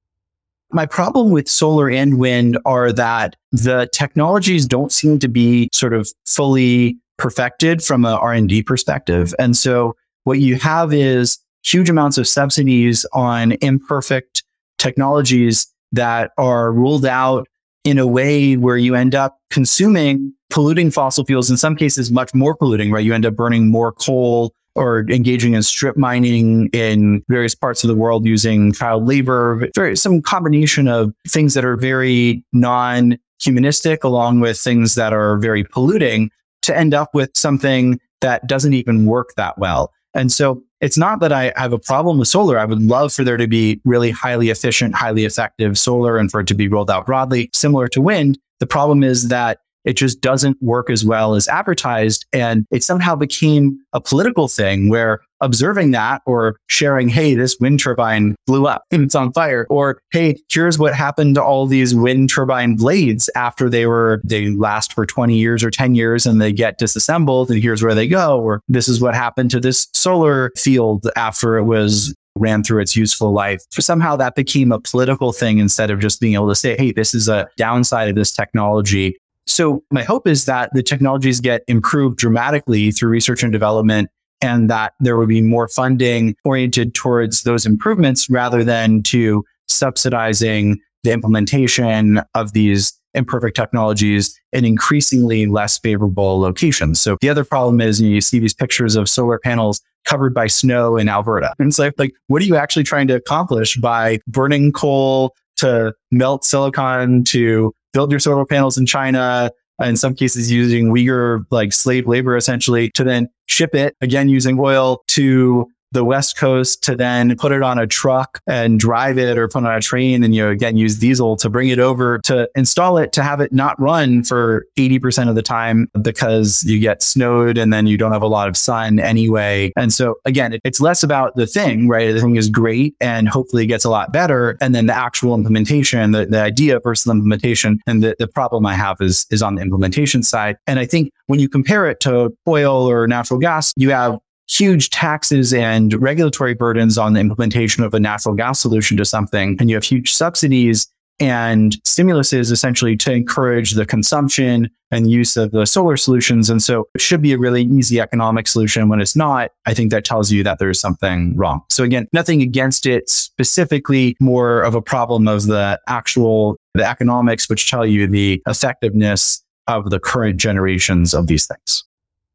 My problem with solar and wind are that the technologies don't seem to be sort of fully perfected from an R and D perspective. And so what you have is huge amounts of subsidies on imperfect technologies that are ruled out in a way where you end up consuming polluting fossil fuels, in some cases much more polluting, right? You end up burning more coal or engaging in strip mining in various parts of the world using child labor, very, some combination of things that are very non-humanistic along with things that are very polluting to end up with something that doesn't even work that well. And so it's not that I have a problem with solar. I would love for there to be really highly efficient, highly effective solar and for it to be rolled out broadly, similar to wind. The problem is that it just doesn't work as well as advertised. And it somehow became a political thing where observing that or sharing, hey, this wind turbine blew up and it's on fire, or hey, here's what happened to all these wind turbine blades after they were, they last for twenty years or ten years and they get disassembled and here's where they go, or this is what happened to this solar field after it was ran through its useful life. For somehow that became a political thing instead of just being able to say, hey, this is a downside of this technology. So my hope is that the technologies get improved dramatically through research and development and that there will be more funding oriented towards those improvements rather than to subsidizing the implementation of these imperfect technologies in increasingly less favorable locations. So the other problem is you see these pictures of solar panels covered by snow in Alberta. And it's like, like, what are you actually trying to accomplish by burning coal to melt silicon to build your solar panels in China, in some cases using Uyghur like slave labor essentially, to then ship it, again using oil, to the West Coast to then put it on a truck and drive it or put it on a train and, you know, again, use diesel to bring it over to install it, to have it not run for eighty percent of the time because you get snowed and then you don't have a lot of sun anyway. And so again, it's less about the thing, right? The thing is great and hopefully it gets a lot better. And then the actual implementation, the, the idea versus implementation. And the, the problem I have is, is on the implementation side. And I think when you compare it to oil or natural gas, you have huge taxes and regulatory burdens on the implementation of a natural gas solution to something. And you have huge subsidies and stimuluses essentially to encourage the consumption and use of the solar solutions. And so it should be a really easy economic solution. When it's not, I think that tells you that there's something wrong. So again, nothing against it specifically, more of a problem of the actual, the economics, which tell you the effectiveness of the current generations of these things.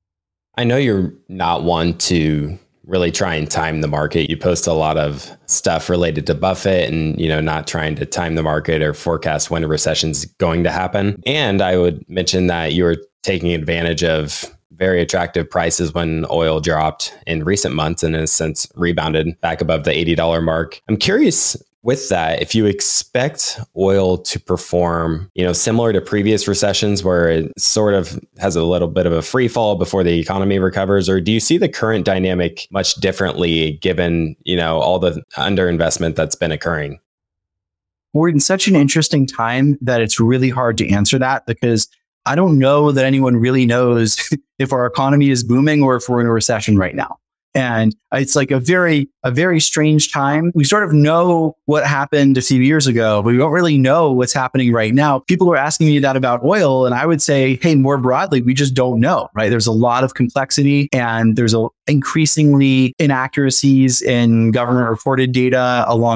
I know you're not one to really try and time the market. You post a lot of stuff related to Buffett and, you know, not trying to time the market or forecast when a recession's going to happen. And I would mention that you were taking advantage of very attractive prices when oil dropped in recent months and has since rebounded back above the eighty dollars mark. I'm curious with that, if you expect oil to perform, you know, similar to previous recessions where it sort of has a little bit of a free fall before the economy recovers, or do you see the current dynamic much differently given, you know, all the underinvestment that's been occurring? We're in such an interesting time that it's really hard to answer that, because I don't know that anyone really knows if our economy is booming or if we're in a recession right now. And it's like a very, a very strange time. We sort of know what happened a few years ago, but we don't really know what's happening right now. People are asking me that about oil. And I would say, hey, more broadly, we just don't know, right? There's a lot of complexity and there's a increasingly inaccuracies in government reported data, along with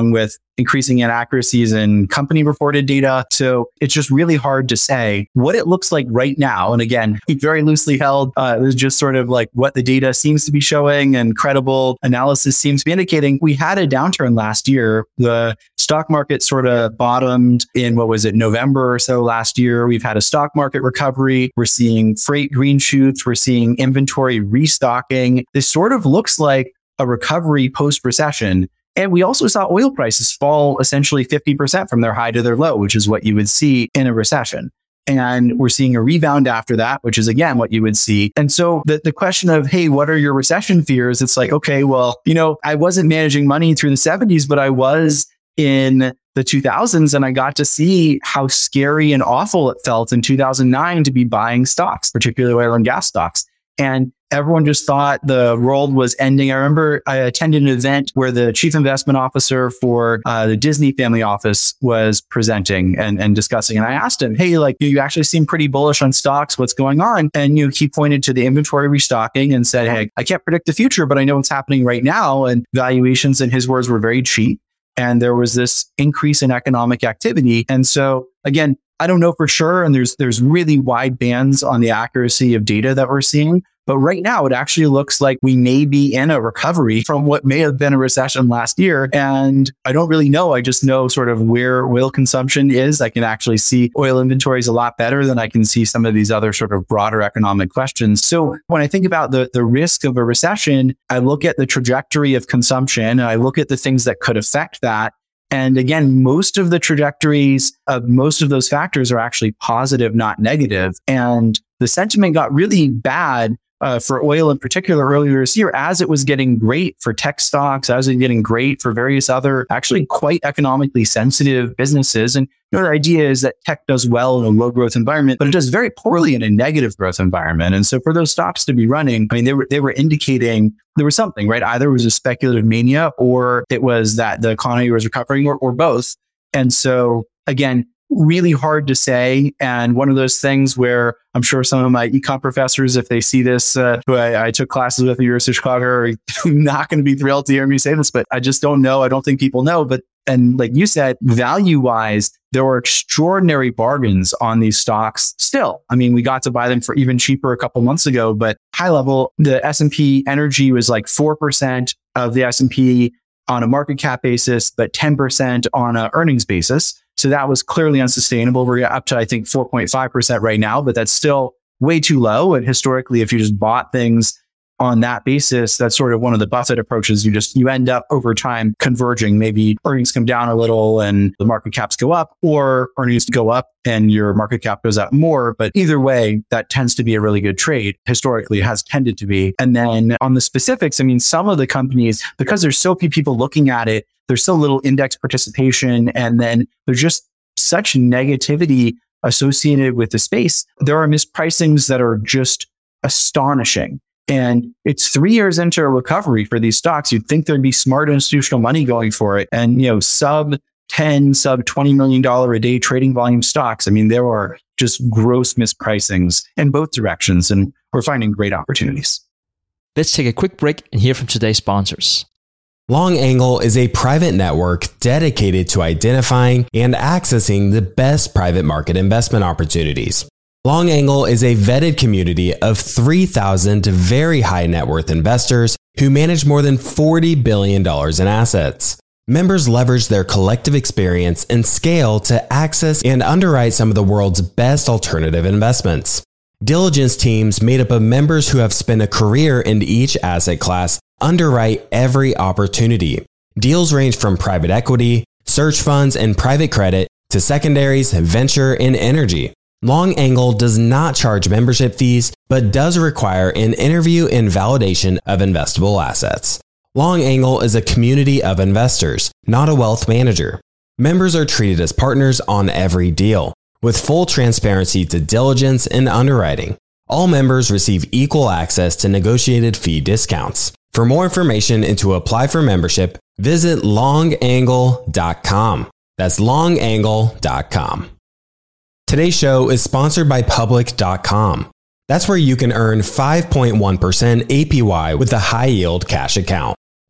increasing inaccuracies in company reported data. So it's just really hard to say what it looks like right now. And again, very loosely held. Uh, it was just sort of like what the data seems to be showing and credible analysis seems to be indicating. We had a downturn last year. The stock market sort of bottomed in, what was it, November or so last year. We've had a stock market recovery. We're seeing freight green shoots. We're seeing inventory restocking. This sort of looks like a recovery post-recession. And we also saw oil prices fall essentially fifty percent from their high to their low, which is what you would see in a recession. And we're seeing a rebound after that, which is, again, what you would see. And so the, the question of, hey, what are your recession fears? It's like, okay, well, you know, I wasn't managing money through the seventies, but I was in the two thousands, and I got to see how scary and awful it felt in two thousand nine to be buying stocks, particularly oil and gas stocks. And everyone just thought the world was ending. I remember I attended an event where the chief investment officer for uh, the Disney family office was presenting and, and discussing. And I asked him, hey, like, you actually seem pretty bullish on stocks. What's going on? And you know, he pointed to the inventory restocking and said, hey, I can't predict the future, but I know what's happening right now. And valuations, in his words, were very cheap. And there was this increase in economic activity. And so, again, I don't know for sure. And there's there's really wide bands on the accuracy of data that we're seeing. But right now, it actually looks like we may be in a recovery from what may have been a recession last year. And I don't really know. I just know sort of where oil consumption is. I can actually see oil inventories a lot better than I can see some of these other sort of broader economic questions. So when I think about the, the risk of a recession, I look at the trajectory of consumption and I look at the things that could affect that. And again, most of the trajectories of most of those factors are actually positive, not negative. And the sentiment got really bad Uh, for oil in particular earlier this year, as it was getting great for tech stocks, as it was getting great for various other actually quite economically sensitive businesses. And you know, the idea is that tech does well in a low growth environment, but it does very poorly in a negative growth environment. And so for those stocks to be running, I mean, they were they were indicating there was something, right? Either it was a speculative mania or it was that the economy was recovering, or, or both. And so again, really hard to say. And one of those things where I'm sure some of my econ professors, if they see this, uh, who I, I took classes with at the University of Chicago, are not going to be thrilled to hear me say this, but I just don't know. I don't think people know. But, and like you said, value wise, there were extraordinary bargains on these stocks still. I mean, we got to buy them for even cheaper a couple months ago, but high level, the S and P Energy was like four percent of the S and P on a market cap basis, but ten percent on an earnings basis. So that was clearly unsustainable. We're up to, I think, four point five percent right now, but that's still way too low. And historically, if you just bought things on that basis, that's sort of one of the Buffett approaches. You just, you end up over time converging. Maybe earnings come down a little and the market caps go up, or earnings go up and your market cap goes up more. But either way, that tends to be a really good trade. Historically, it has tended to be. And then on the specifics, I mean, some of the companies, because there's so few people looking at it, there's so little index participation, and then there's just such negativity associated with the space. There are mispricings that are just astonishing. And it's three years into a recovery for these stocks. You'd think there'd be smart institutional money going for it. And, you know, sub ten, sub twenty million dollars a day trading volume stocks. I mean, there are just gross mispricings in both directions. And we're finding great opportunities. Let's take a quick break and hear from today's sponsors. LongAngle is a private network dedicated to identifying and accessing the best private market investment opportunities. LongAngle is a vetted community of three thousand very high net worth investors who manage more than forty billion dollars in assets. Members leverage their collective experience and scale to access and underwrite some of the world's best alternative investments. Diligence teams made up of members who have spent a career in each asset class underwrite every opportunity. Deals range from private equity, search funds, and private credit to secondaries, venture, and energy. LongAngle does not charge membership fees, but does require an interview and validation of investable assets. LongAngle is a community of investors, not a wealth manager. Members are treated as partners on every deal, with full transparency to diligence and underwriting. All members receive equal access to negotiated fee discounts. For more information and to apply for membership, visit long angle dot com. That's long angle dot com. Today's show is sponsored by public dot com. That's where you can earn five point one percent A P Y with a high yield cash account.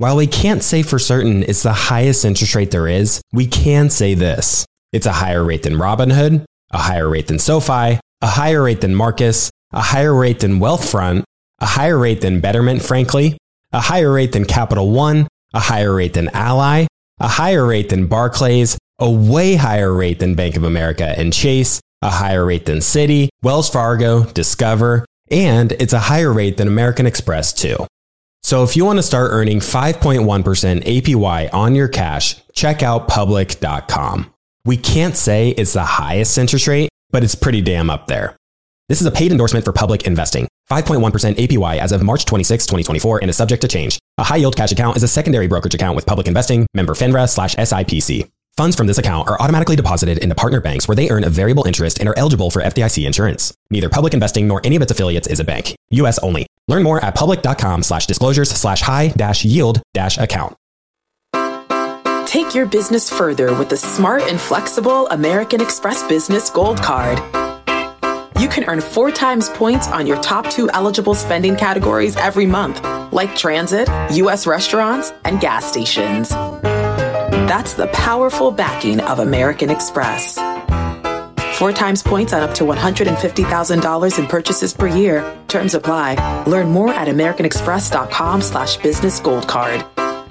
While we can't say for certain it's the highest interest rate there is, we can say this. It's a higher rate than Robinhood, a higher rate than SoFi, a higher rate than Marcus, a higher rate than Wealthfront, a higher rate than Betterment, frankly, a higher rate than Capital One, a higher rate than Ally, a higher rate than Barclays, a way higher rate than Bank of America and Chase, a higher rate than Citi, Wells Fargo, Discover, and it's a higher rate than American Express too. So if you want to start earning five point one percent A P Y on your cash, check out public dot com. We can't say it's the highest interest rate, but it's pretty damn up there. This is a paid endorsement for Public Investing. five point one percent A P Y as of March twenty-sixth, twenty twenty-four and is subject to change. A high yield cash account is a secondary brokerage account with Public Investing, member FINRA slash S I P C. Funds from this account are automatically deposited into partner banks where they earn a variable interest and are eligible for F D I C insurance. Neither Public Investing nor any of its affiliates is a bank. U S only. Learn more at public dot com slash disclosures slash high dash yield dash account. Take your business further with the smart and flexible American Express Business Gold Card. You can earn four times points on your top two eligible spending categories every month, like transit, U S restaurants, and gas stations. That's the powerful backing of American Express. Four times points on up to one hundred fifty thousand dollars in purchases per year. Terms apply. Learn more at american express dot com slash business gold card.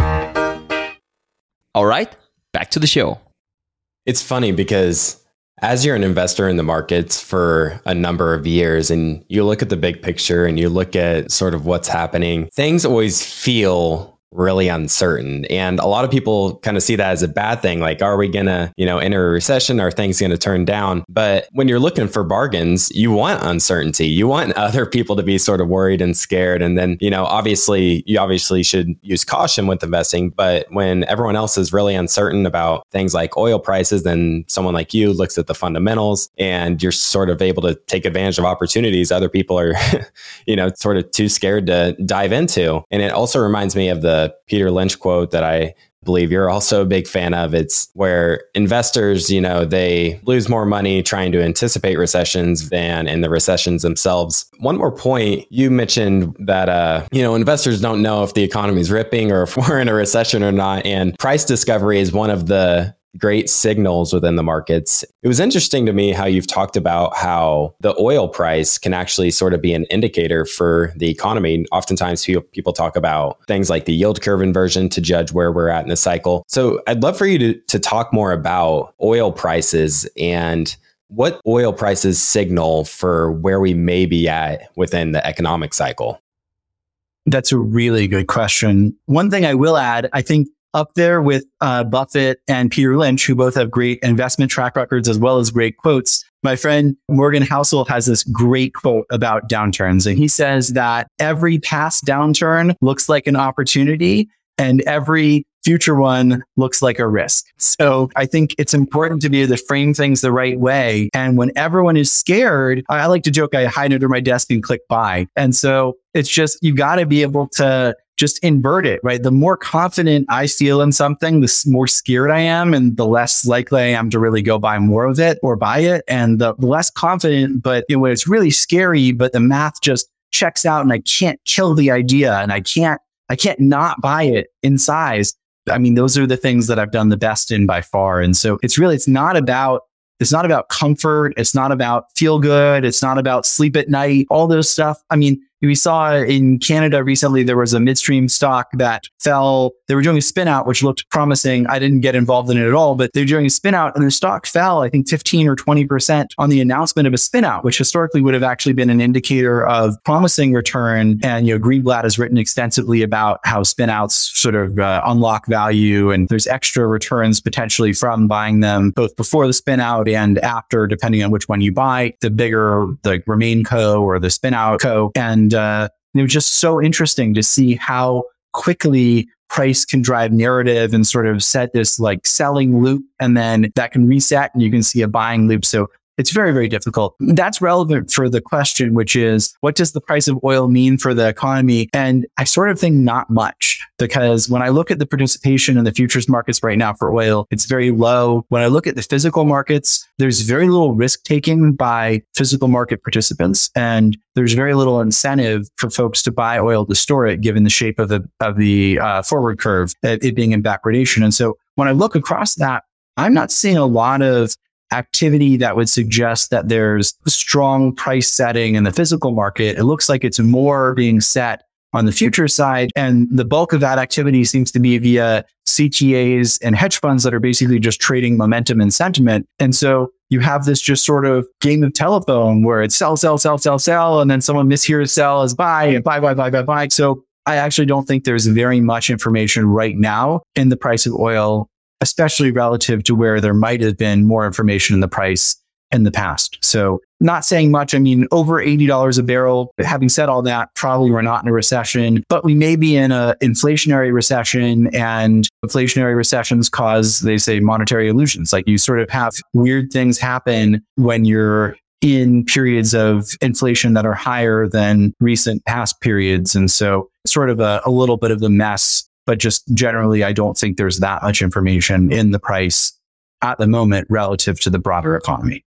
All right, back to the show. It's funny because as you're an investor in the markets for a number of years and you look at the big picture and you look at sort of what's happening, things always feel really uncertain. And a lot of people kind of see that as a bad thing. Like, are we going to, you know, enter a recession? Are things going to turn down? But when you're looking for bargains, you want uncertainty. You want other people to be sort of worried and scared. And then, you know, obviously, you obviously should use caution with investing. But when everyone else is really uncertain about things like oil prices, then someone like you looks at the fundamentals and you're sort of able to take advantage of opportunities other people are, you know, sort of too scared to dive into. And it also reminds me of the Peter Lynch quote that I believe you're also a big fan of. It's where investors, you know, they lose more money trying to anticipate recessions than in the recessions themselves. One more point, you mentioned that, uh, you know, investors don't know if the economy is ripping or if we're in a recession or not. And price discovery is one of the great signals within the markets. It was interesting to me how you've talked about how the oil price can actually sort of be an indicator for the economy. Oftentimes people talk about things like the yield curve inversion to judge where we're at in the cycle. So I'd love for you to, to talk more about oil prices and what oil prices signal for where we may be at within the economic cycle. That's a really good question. One thing I will add, I think up there with uh, Buffett and Peter Lynch, who both have great investment track records as well as great quotes. My friend Morgan Housel has this great quote about downturns. And he says that every past downturn looks like an opportunity and every future one looks like a risk. So I think it's important to be able to frame things the right way. And when everyone is scared, I like to joke, I hide under my desk and click buy. And so it's just, you got to be able to just invert it, right? The more confident I feel in something, the more scared I am and the less likely I am to really go buy more of it or buy it. And the less confident, but you know, when it's really scary, but the math just checks out and I can't kill the idea and I can't, I can't not buy it in size. I mean, those are the things that I've done the best in by far. And so it's really, it's not about, it's not about comfort. It's not about feel good. It's not about sleep at night, all those stuff. I mean, we saw in Canada recently, there was a midstream stock that fell. They were doing a spin out, which looked promising. I didn't get involved in it at all, but they're doing a spin out and their stock fell, I think fifteen or twenty percent on the announcement of a spin out, which historically would have actually been an indicator of promising return. And, you know, Greenblatt has written extensively about how spin outs sort of uh, unlock value and there's extra returns potentially from buying them both before the spin out and after, depending on which one you buy, the bigger the remain co or the spin out co. And uh, it was just so interesting to see how quickly price can drive narrative and sort of set this like selling loop, and then that can reset and you can see a buying loop. So it's very, very difficult. That's relevant for the question, which is, what does the price of oil mean for the economy? And I sort of think not much, because when I look at the participation in the futures markets right now for oil, it's very low. When I look at the physical markets, there's very little risk taking by physical market participants. And there's very little incentive for folks to buy oil to store it, given the shape of the, of the uh, forward curve, it being in backwardation. And so when I look across that, I'm not seeing a lot of activity that would suggest that there's strong price setting in the physical market. It looks like it's more being set on the future side. And the bulk of that activity seems to be via C T As and hedge funds that are basically just trading momentum and sentiment. And so you have this just sort of game of telephone where it's sell, sell, sell, sell, sell. And then someone mishears sell as buy and buy, buy, buy, buy, buy. So I actually don't think there's very much information right now in the price of oil, especially relative to where there might have been more information in the price in the past. So not saying much. I mean, over eighty dollars a barrel. Having said all that, probably we're not in a recession, but we may be in an inflationary recession, and inflationary recessions cause, they say, monetary illusions. Like you sort of have weird things happen when you're in periods of inflation that are higher than recent past periods. And so sort of a, a little bit of the mess, but just generally, I don't think there's that much information in the price at the moment relative to the broader economy.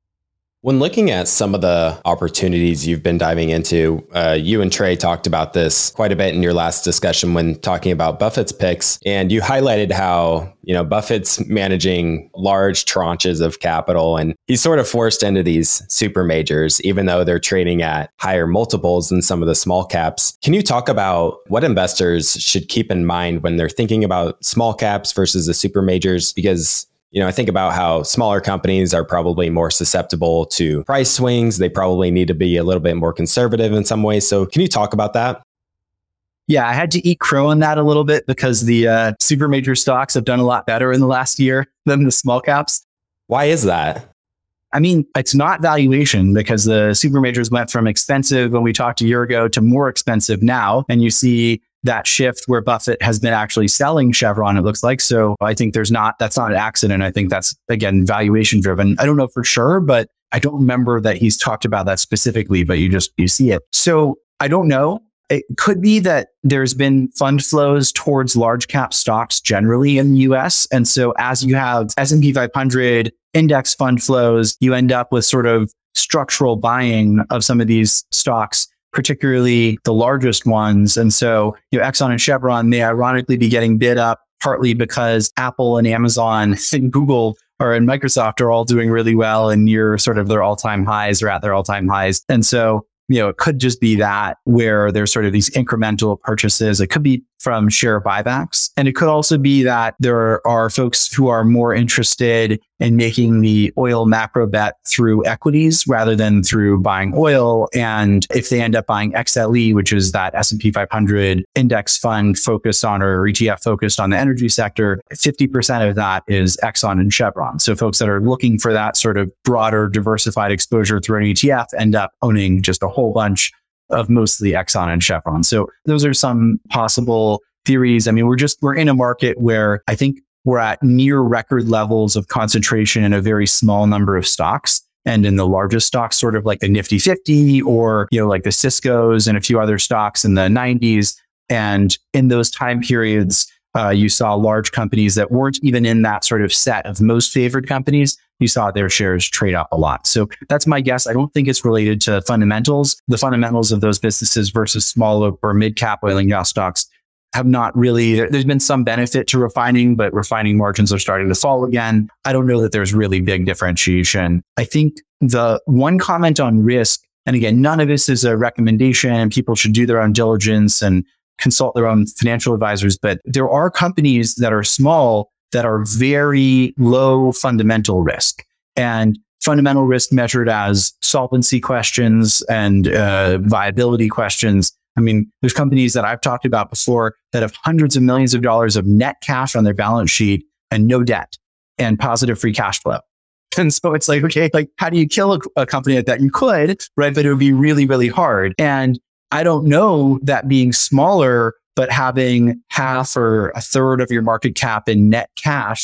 When looking at some of the opportunities you've been diving into, uh, you and Trey talked about this quite a bit in your last discussion when talking about Buffett's picks. And you highlighted how, you know, Buffett's managing large tranches of capital, and he's sort of forced into these super majors, even though they're trading at higher multiples than some of the small caps. Can you talk about what investors should keep in mind when they're thinking about small caps versus the super majors? Because You know, I think about how smaller companies are probably more susceptible to price swings. They probably need to be a little bit more conservative in some ways. So can you talk about that? Yeah, I had to eat crow on that a little bit because the uh, super major stocks have done a lot better in the last year than the small caps. Why is that? I mean, it's not valuation, because the super majors went from expensive when we talked a year ago to more expensive now. And you see that shift where Buffett has been actually selling Chevron, it looks like. So I think there's not, that's not an accident. I think that's, again, valuation driven. I don't know for sure, but I don't remember that he's talked about that specifically, but you just, you see it. So I don't know. It could be that there's been fund flows towards large cap stocks generally in the U S. And so as you have S and P five hundred index fund flows, you end up with sort of structural buying of some of these stocks, particularly the largest ones. And so, you know, Exxon and Chevron may ironically be getting bid up partly because Apple and Amazon and Google or and Microsoft are all doing really well and near sort of their all-time highs or at their all-time highs. And so, you know, it could just be that where there's sort of these incremental purchases. It could be from share buybacks. And it could also be that there are folks who are more interested in making the oil macro bet through equities rather than through buying oil. And if they end up buying X L E, which is that S and P five hundred index fund focused on, or E T F focused on the energy sector, fifty percent of that is Exxon and Chevron. So folks that are looking for that sort of broader diversified exposure through an E T F end up owning just a whole bunch of mostly Exxon and Chevron. So those are some possible theories. I mean, we're just, we're in a market where I think we're at near record levels of concentration in a very small number of stocks. And in the largest stocks, sort of like the Nifty fifty or, you know, like the Cisco's and a few other stocks in the nineties. And in those time periods, uh, you saw large companies that weren't even in that sort of set of most favored companies. You saw their shares trade up a lot. So that's my guess. I don't think it's related to fundamentals. The fundamentals of those businesses versus small or mid-cap oil and gas stocks have not really, there's been some benefit to refining, but refining margins are starting to fall again. I don't know that there's really big differentiation. I think the one comment on risk, and again, none of this is a recommendation and people should do their own diligence and consult their own financial advisors, but there are companies that are small that are very low fundamental risk, and fundamental risk measured as solvency questions and uh, viability questions. I mean, there's companies that I've talked about before that have hundreds of millions of dollars of net cash on their balance sheet and no debt and positive free cash flow. And so it's like, okay, like how do you kill a, a company like that? You could, right? But it would be really, really hard. And I don't know that being smaller, but having half or a third of your market cap in net cash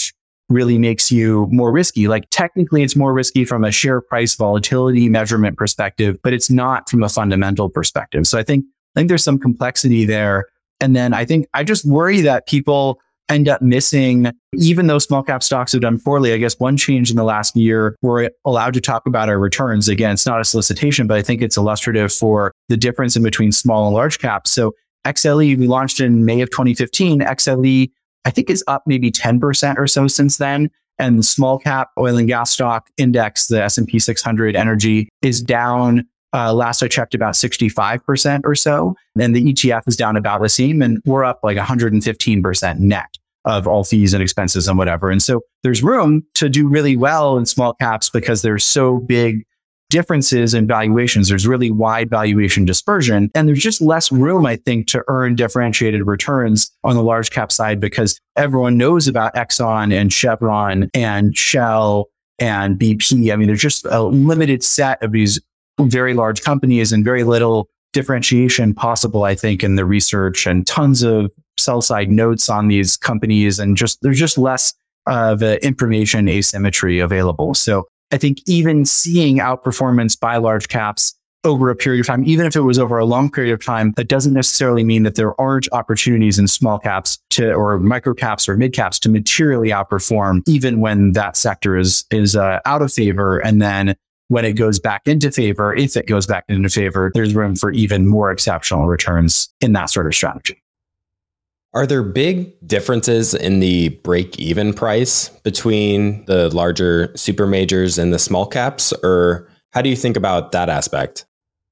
really makes you more risky. Like technically it's more risky from a share price volatility measurement perspective, but it's not from a fundamental perspective. So I think, I think there's some complexity there. And then I think I just worry that people end up missing, even though small cap stocks have done poorly. I guess one change in the last year, we're allowed to talk about our returns. Again, it's not a solicitation, but I think it's illustrative for the difference in between small and large caps. So X L E, we launched in May of twenty fifteen. X L E, I think is up maybe ten percent or so since then. And the small cap oil and gas stock index, the S and P six hundred energy, is down, uh, last I checked, about sixty-five percent or so. And the E T F is down about the same. And we're up like one hundred fifteen percent net of all fees and expenses and whatever. And so there's room to do really well in small caps because there's so big differences in valuations. There's really wide valuation dispersion. And there's just less room, I think, to earn differentiated returns on the large cap side because everyone knows about Exxon and Chevron and Shell and B P. I mean, there's just a limited set of these very large companies and very little differentiation possible, I think, in the research, and tons of sell side notes on these companies. And just there's just less of uh, information asymmetry available. So I think even seeing outperformance by large caps over a period of time, even if it was over a long period of time, that doesn't necessarily mean that there aren't opportunities in small caps to, or micro caps or mid caps to materially outperform, even when that sector is, is uh, out of favor. And then when it goes back into favor, if it goes back into favor, there's room for even more exceptional returns in that sort of strategy. Are there big differences in the break-even price between the larger super majors and the small caps? Or how do you think about that aspect?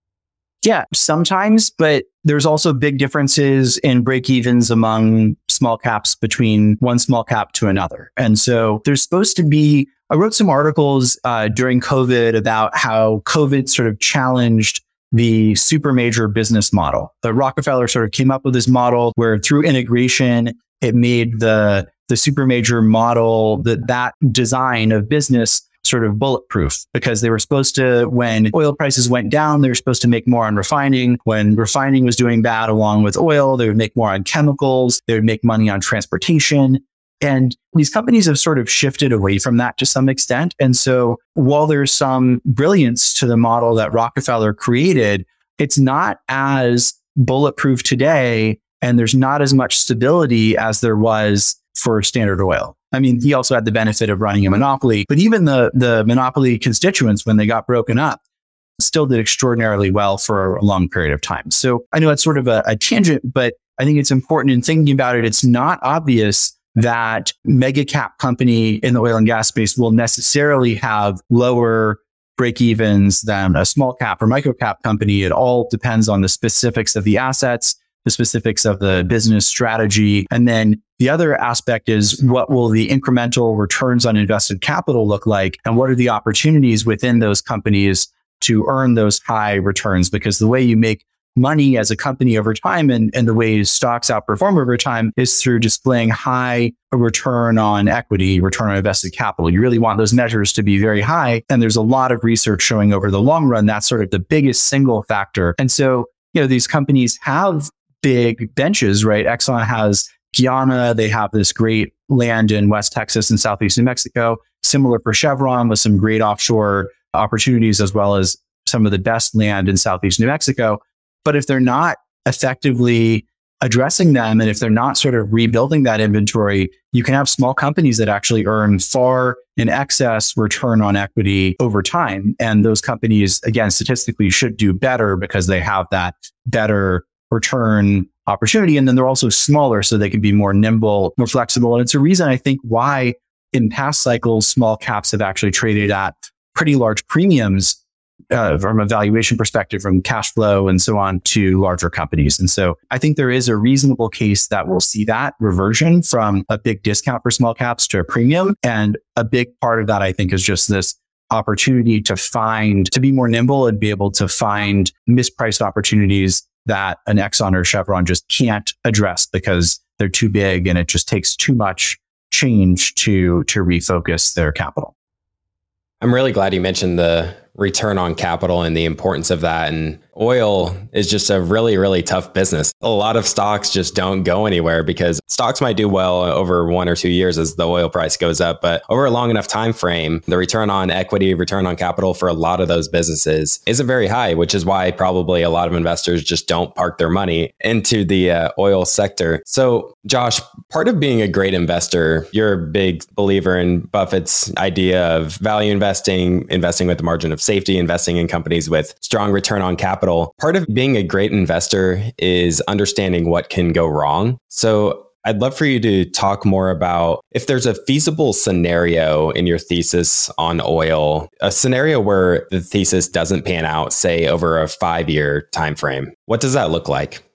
Yeah, sometimes, but there's also big differences in break-evens among small caps between one small cap to another. And so there's supposed to be, I wrote some articles uh, during COVID about how COVID sort of challenged the super major business model. The Rockefeller sort of came up with this model where through integration, it made the, the super major model, that, that design of business sort of bulletproof, because they were supposed to, when oil prices went down, they were supposed to make more on refining. When refining was doing bad along with oil, they would make more on chemicals. They would make money on transportation. And these companies have sort of shifted away from that to some extent. And so while there's some brilliance to the model that Rockefeller created, it's not as bulletproof today. And there's not as much stability as there was for Standard Oil. I mean, he also had the benefit of running a monopoly, but even the, the monopoly constituents, when they got broken up, still did extraordinarily well for a long period of time. So I know it's sort of a, a tangent, but I think it's important in thinking about it. It's not obvious that mega cap company in the oil and gas space will necessarily have lower break-evens than a small cap or micro cap company. It all depends on the specifics of the assets, the specifics of the business strategy. And then the other aspect is, what will the incremental returns on invested capital look like? And what are the opportunities within those companies to earn those high returns? Because the way you make money as a company over time, and, and the way stocks outperform over time, is through displaying high return on equity, return on invested capital. You really want those measures to be very high. And there's a lot of research showing over the long run, that's sort of the biggest single factor. And so, you know, these companies have big benches, right? Exxon has Guyana. They have this great land in West Texas and Southeast New Mexico. Similar for Chevron, with some great offshore opportunities, as well as some of the best land in Southeast New Mexico. But if they're not effectively addressing them, and if they're not sort of rebuilding that inventory, you can have small companies that actually earn far in excess return on equity over time. And those companies, again, statistically should do better because they have that better return opportunity. And then they're also smaller, so they can be more nimble, more flexible. And it's a reason, I think, why in past cycles, small caps have actually traded at pretty large premiums Uh, from a valuation perspective, from cash flow and so on, to larger companies. And so I think there is a reasonable case that we'll see that reversion from a big discount for small caps to a premium. And a big part of that, I think, is just this opportunity to find, to be more nimble and be able to find mispriced opportunities that an Exxon or Chevron just can't address because they're too big and it just takes too much change to, to refocus their capital. I'm really glad you mentioned the return on capital and the importance of that. And oil is just a really, really tough business. A lot of stocks just don't go anywhere because stocks might do well over one or two years as the oil price goes up. But over a long enough time frame, the return on equity, return on capital for a lot of those businesses isn't very high, which is why probably a lot of investors just don't park their money into the uh, oil sector. So Josh, part of being a great investor, you're a big believer in Buffett's idea of value investing, investing with the margin of safety, investing in companies with strong return on capital. Part of being a great investor is understanding what can go wrong. So I'd love for you to talk more about if there's a feasible scenario in your thesis on oil, a scenario where the thesis doesn't pan out, say over a five-year time frame. What does that look like?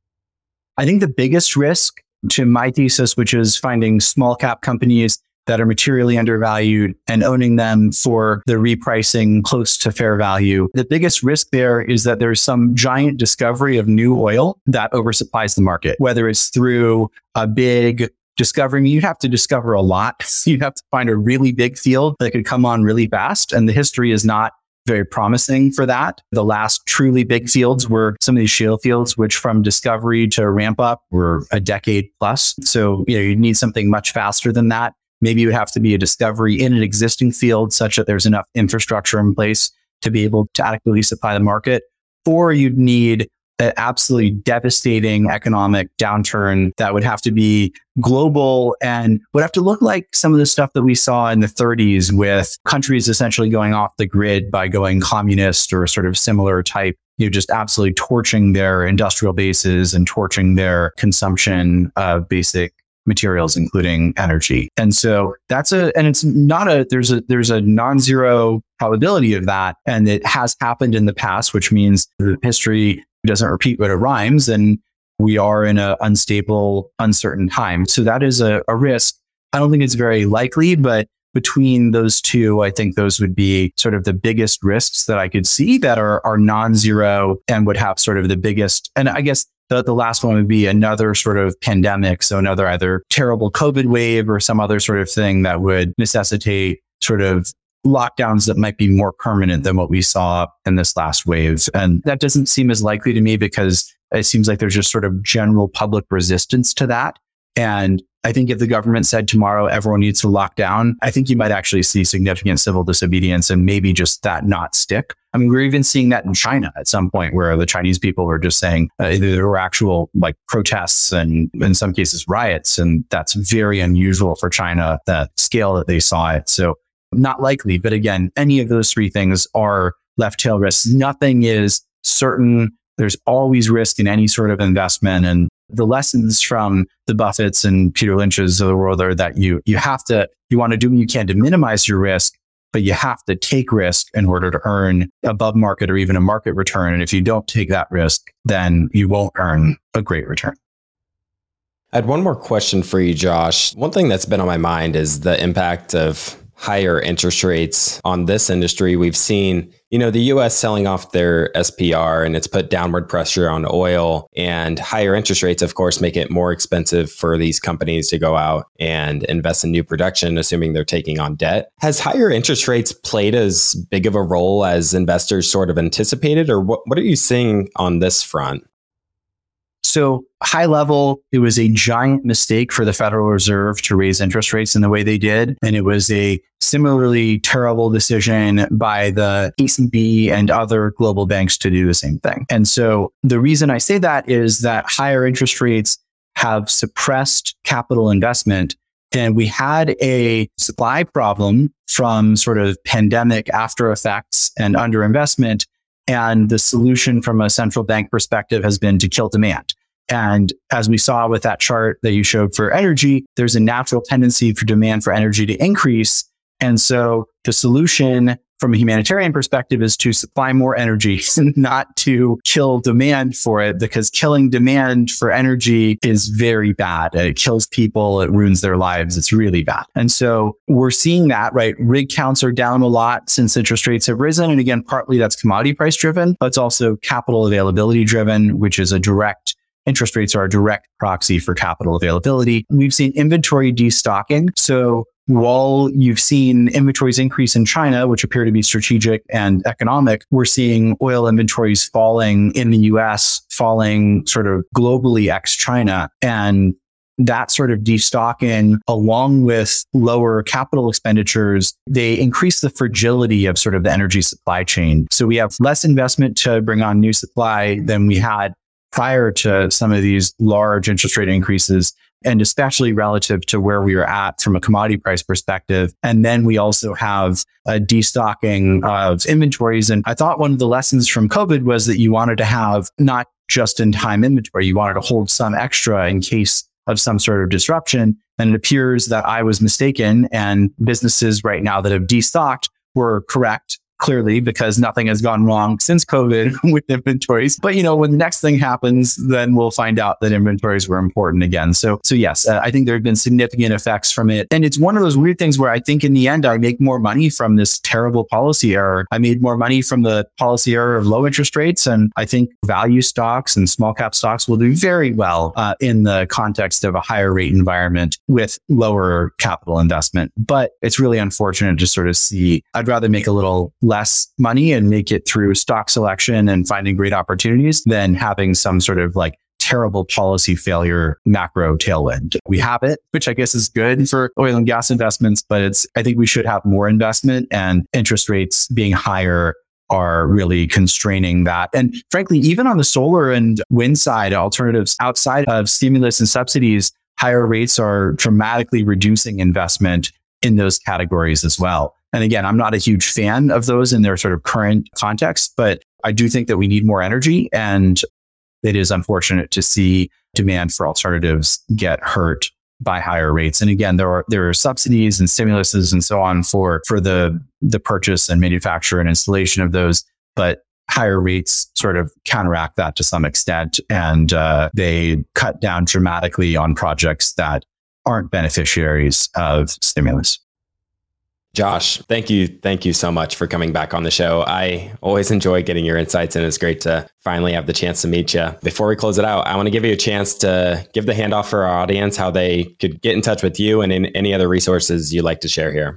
I think the biggest risk to my thesis, which is finding small cap companies that are materially undervalued and owning them for the repricing close to fair value. The biggest risk there is that there's some giant discovery of new oil that oversupplies the market, whether it's through a big discovery. I mean, you'd have to discover a lot. You'd have to find a really big field that could come on really fast. And the history is not very promising for that. The last truly big fields were some of these shale fields, which from discovery to ramp up were a decade plus. So, you know, you'd need something much faster than that. Maybe it would have to be a discovery in an existing field such that there's enough infrastructure in place to be able to adequately supply the market. Or you'd need an absolutely devastating economic downturn that would have to be global and would have to look like some of the stuff that we saw in the thirties with countries essentially going off the grid by going communist or sort of similar type, you know, just absolutely torching their industrial bases and torching their consumption of basic materials, including energy. And so that's a, and it's not a, there's a, there's a non-zero probability of that. And it has happened in the past, which means the history doesn't repeat what it rhymes. And we are in an unstable, uncertain time. So that is a, a risk. I don't think it's very likely, but between those two, I think those would be sort of the biggest risks that I could see that are, are non-zero and would have sort of the biggest, and I guess The, the last one would be another sort of pandemic. So another either terrible COVID wave or some other sort of thing that would necessitate sort of lockdowns that might be more permanent than what we saw in this last wave. And that doesn't seem as likely to me because it seems like there's just sort of general public resistance to that. And I think if the government said tomorrow everyone needs to lock down, I think you might actually see significant civil disobedience and maybe just that not stick. I mean, we're even seeing that in China at some point where the Chinese people were just saying uh, there were actual like protests and in some cases riots. And that's very unusual for China, that scale that they saw it. So not likely. But again, any of those three things are left tail risks. Nothing is certain. There's always risk in any sort of investment. And the lessons from the Buffetts and Peter Lynch's of the world are that you, you have to, you want to do what you can to minimize your risk, but you have to take risk in order to earn above market or even a market return. And if you don't take that risk, then you won't earn a great return. I had one more question for you, Josh. One thing that's been on my mind is the impact of higher interest rates on this industry. We've seen, you know, the U S selling off their S P R and it's put downward pressure on oil, and higher interest rates, of course, make it more expensive for these companies to go out and invest in new production, assuming they're taking on debt. Has higher interest rates played as big of a role as investors sort of anticipated, or what, what are you seeing on this front? So high level, it was a giant mistake for the Federal Reserve to raise interest rates in the way they did. And it was a similarly terrible decision by the E C B and other global banks to do the same thing. And so the reason I say that is that higher interest rates have suppressed capital investment. And we had a supply problem from sort of pandemic after effects and underinvestment. And the solution from a central bank perspective has been to kill demand. And as we saw with that chart that you showed for energy, there's a natural tendency for demand for energy to increase. And so the solution from a humanitarian perspective is to supply more energy, not to kill demand for it, because killing demand for energy is very bad. It kills people. It ruins their lives. It's really bad. And so we're seeing that, right? Rig counts are down a lot since interest rates have risen. And again, partly that's commodity price driven, but it's also capital availability driven, which is a direct interest rates are a direct proxy for capital availability. We've seen inventory destocking. So while you've seen inventories increase in China, which appear to be strategic and economic, we're seeing oil inventories falling in the U S, falling sort of globally ex-China. And that sort of destocking, along with lower capital expenditures, they increase the fragility of sort of the energy supply chain. So we have less investment to bring on new supply than we had prior to some of these large interest rate increases, and especially relative to where we were at from a commodity price perspective. And then we also have a destocking of inventories. And I thought one of the lessons from COVID was that you wanted to have not just in time inventory, you wanted to hold some extra in case of some sort of disruption. And it appears that I was mistaken, and businesses right now that have destocked were correct, clearly, because nothing has gone wrong since COVID with inventories. But, you know, when the next thing happens, then we'll find out that inventories were important again. So, so yes, uh, I think there have been significant effects from it. And it's one of those weird things where I think in the end, I make more money from this terrible policy error. I made more money from the policy error of low interest rates. And I think value stocks and small cap stocks will do very well uh, in the context of a higher rate environment with lower capital investment. But it's really unfortunate to sort of see, I'd rather make a little less money and make it through stock selection and finding great opportunities than having some sort of like terrible policy failure macro tailwind. We have it, which I guess is good for oil and gas investments, but it's, I think we should have more investment, and interest rates being higher are really constraining that. And frankly, even on the solar and wind side, alternatives outside of stimulus and subsidies, higher rates are dramatically reducing investment in those categories as well. And again, I'm not a huge fan of those in their sort of current context, but I do think that we need more energy. And it is unfortunate to see demand for alternatives get hurt by higher rates. And again, there are there are subsidies and stimuluses and so on for, for the, the purchase and manufacture and installation of those. But higher rates sort of counteract that to some extent. And uh, they cut down dramatically on projects that aren't beneficiaries of stimulus. Josh, thank you. Thank you so much for coming back on the show. I always enjoy getting your insights, and it's great to finally have the chance to meet you. Before we close it out, I want to give you a chance to give the handoff for our audience, how they could get in touch with you and in any other resources you'd like to share here.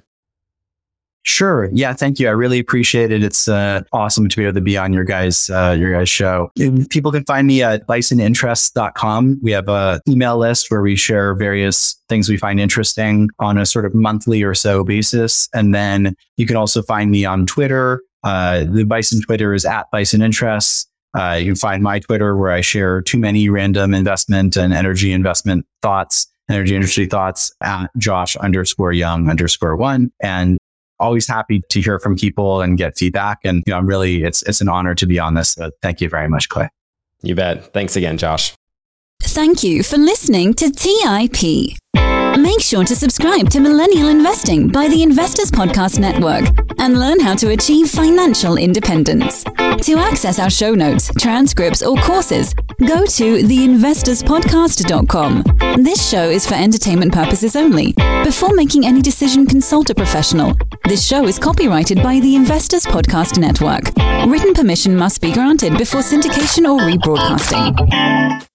Sure. Yeah. Thank you. I really appreciate it. It's uh, awesome to be able to be on your guys' uh, your guys' show. People can find me at bison interests dot com. We have a email list where we share various things we find interesting on a sort of monthly or so basis. And then you can also find me on Twitter. Uh, the Bison Twitter is at Bison Interests. Uh, you can find my Twitter where I share too many random investment and energy investment thoughts, energy industry thoughts at Josh underscore Young underscore one. And always happy to hear from people and get feedback. And, you know, I'm really, it's, it's an honor to be on this. So thank you very much, Clay. You bet. Thanks again, Josh. Thank you for listening to T I P. Make sure to subscribe to Millennial Investing by the Investors Podcast Network and learn how to achieve financial independence. To access our show notes, transcripts, or courses, go to the investors podcast dot com. This show is for entertainment purposes only. Before making any decision, consult a professional. This show is copyrighted by the Investors Podcast Network. Written permission must be granted before syndication or rebroadcasting.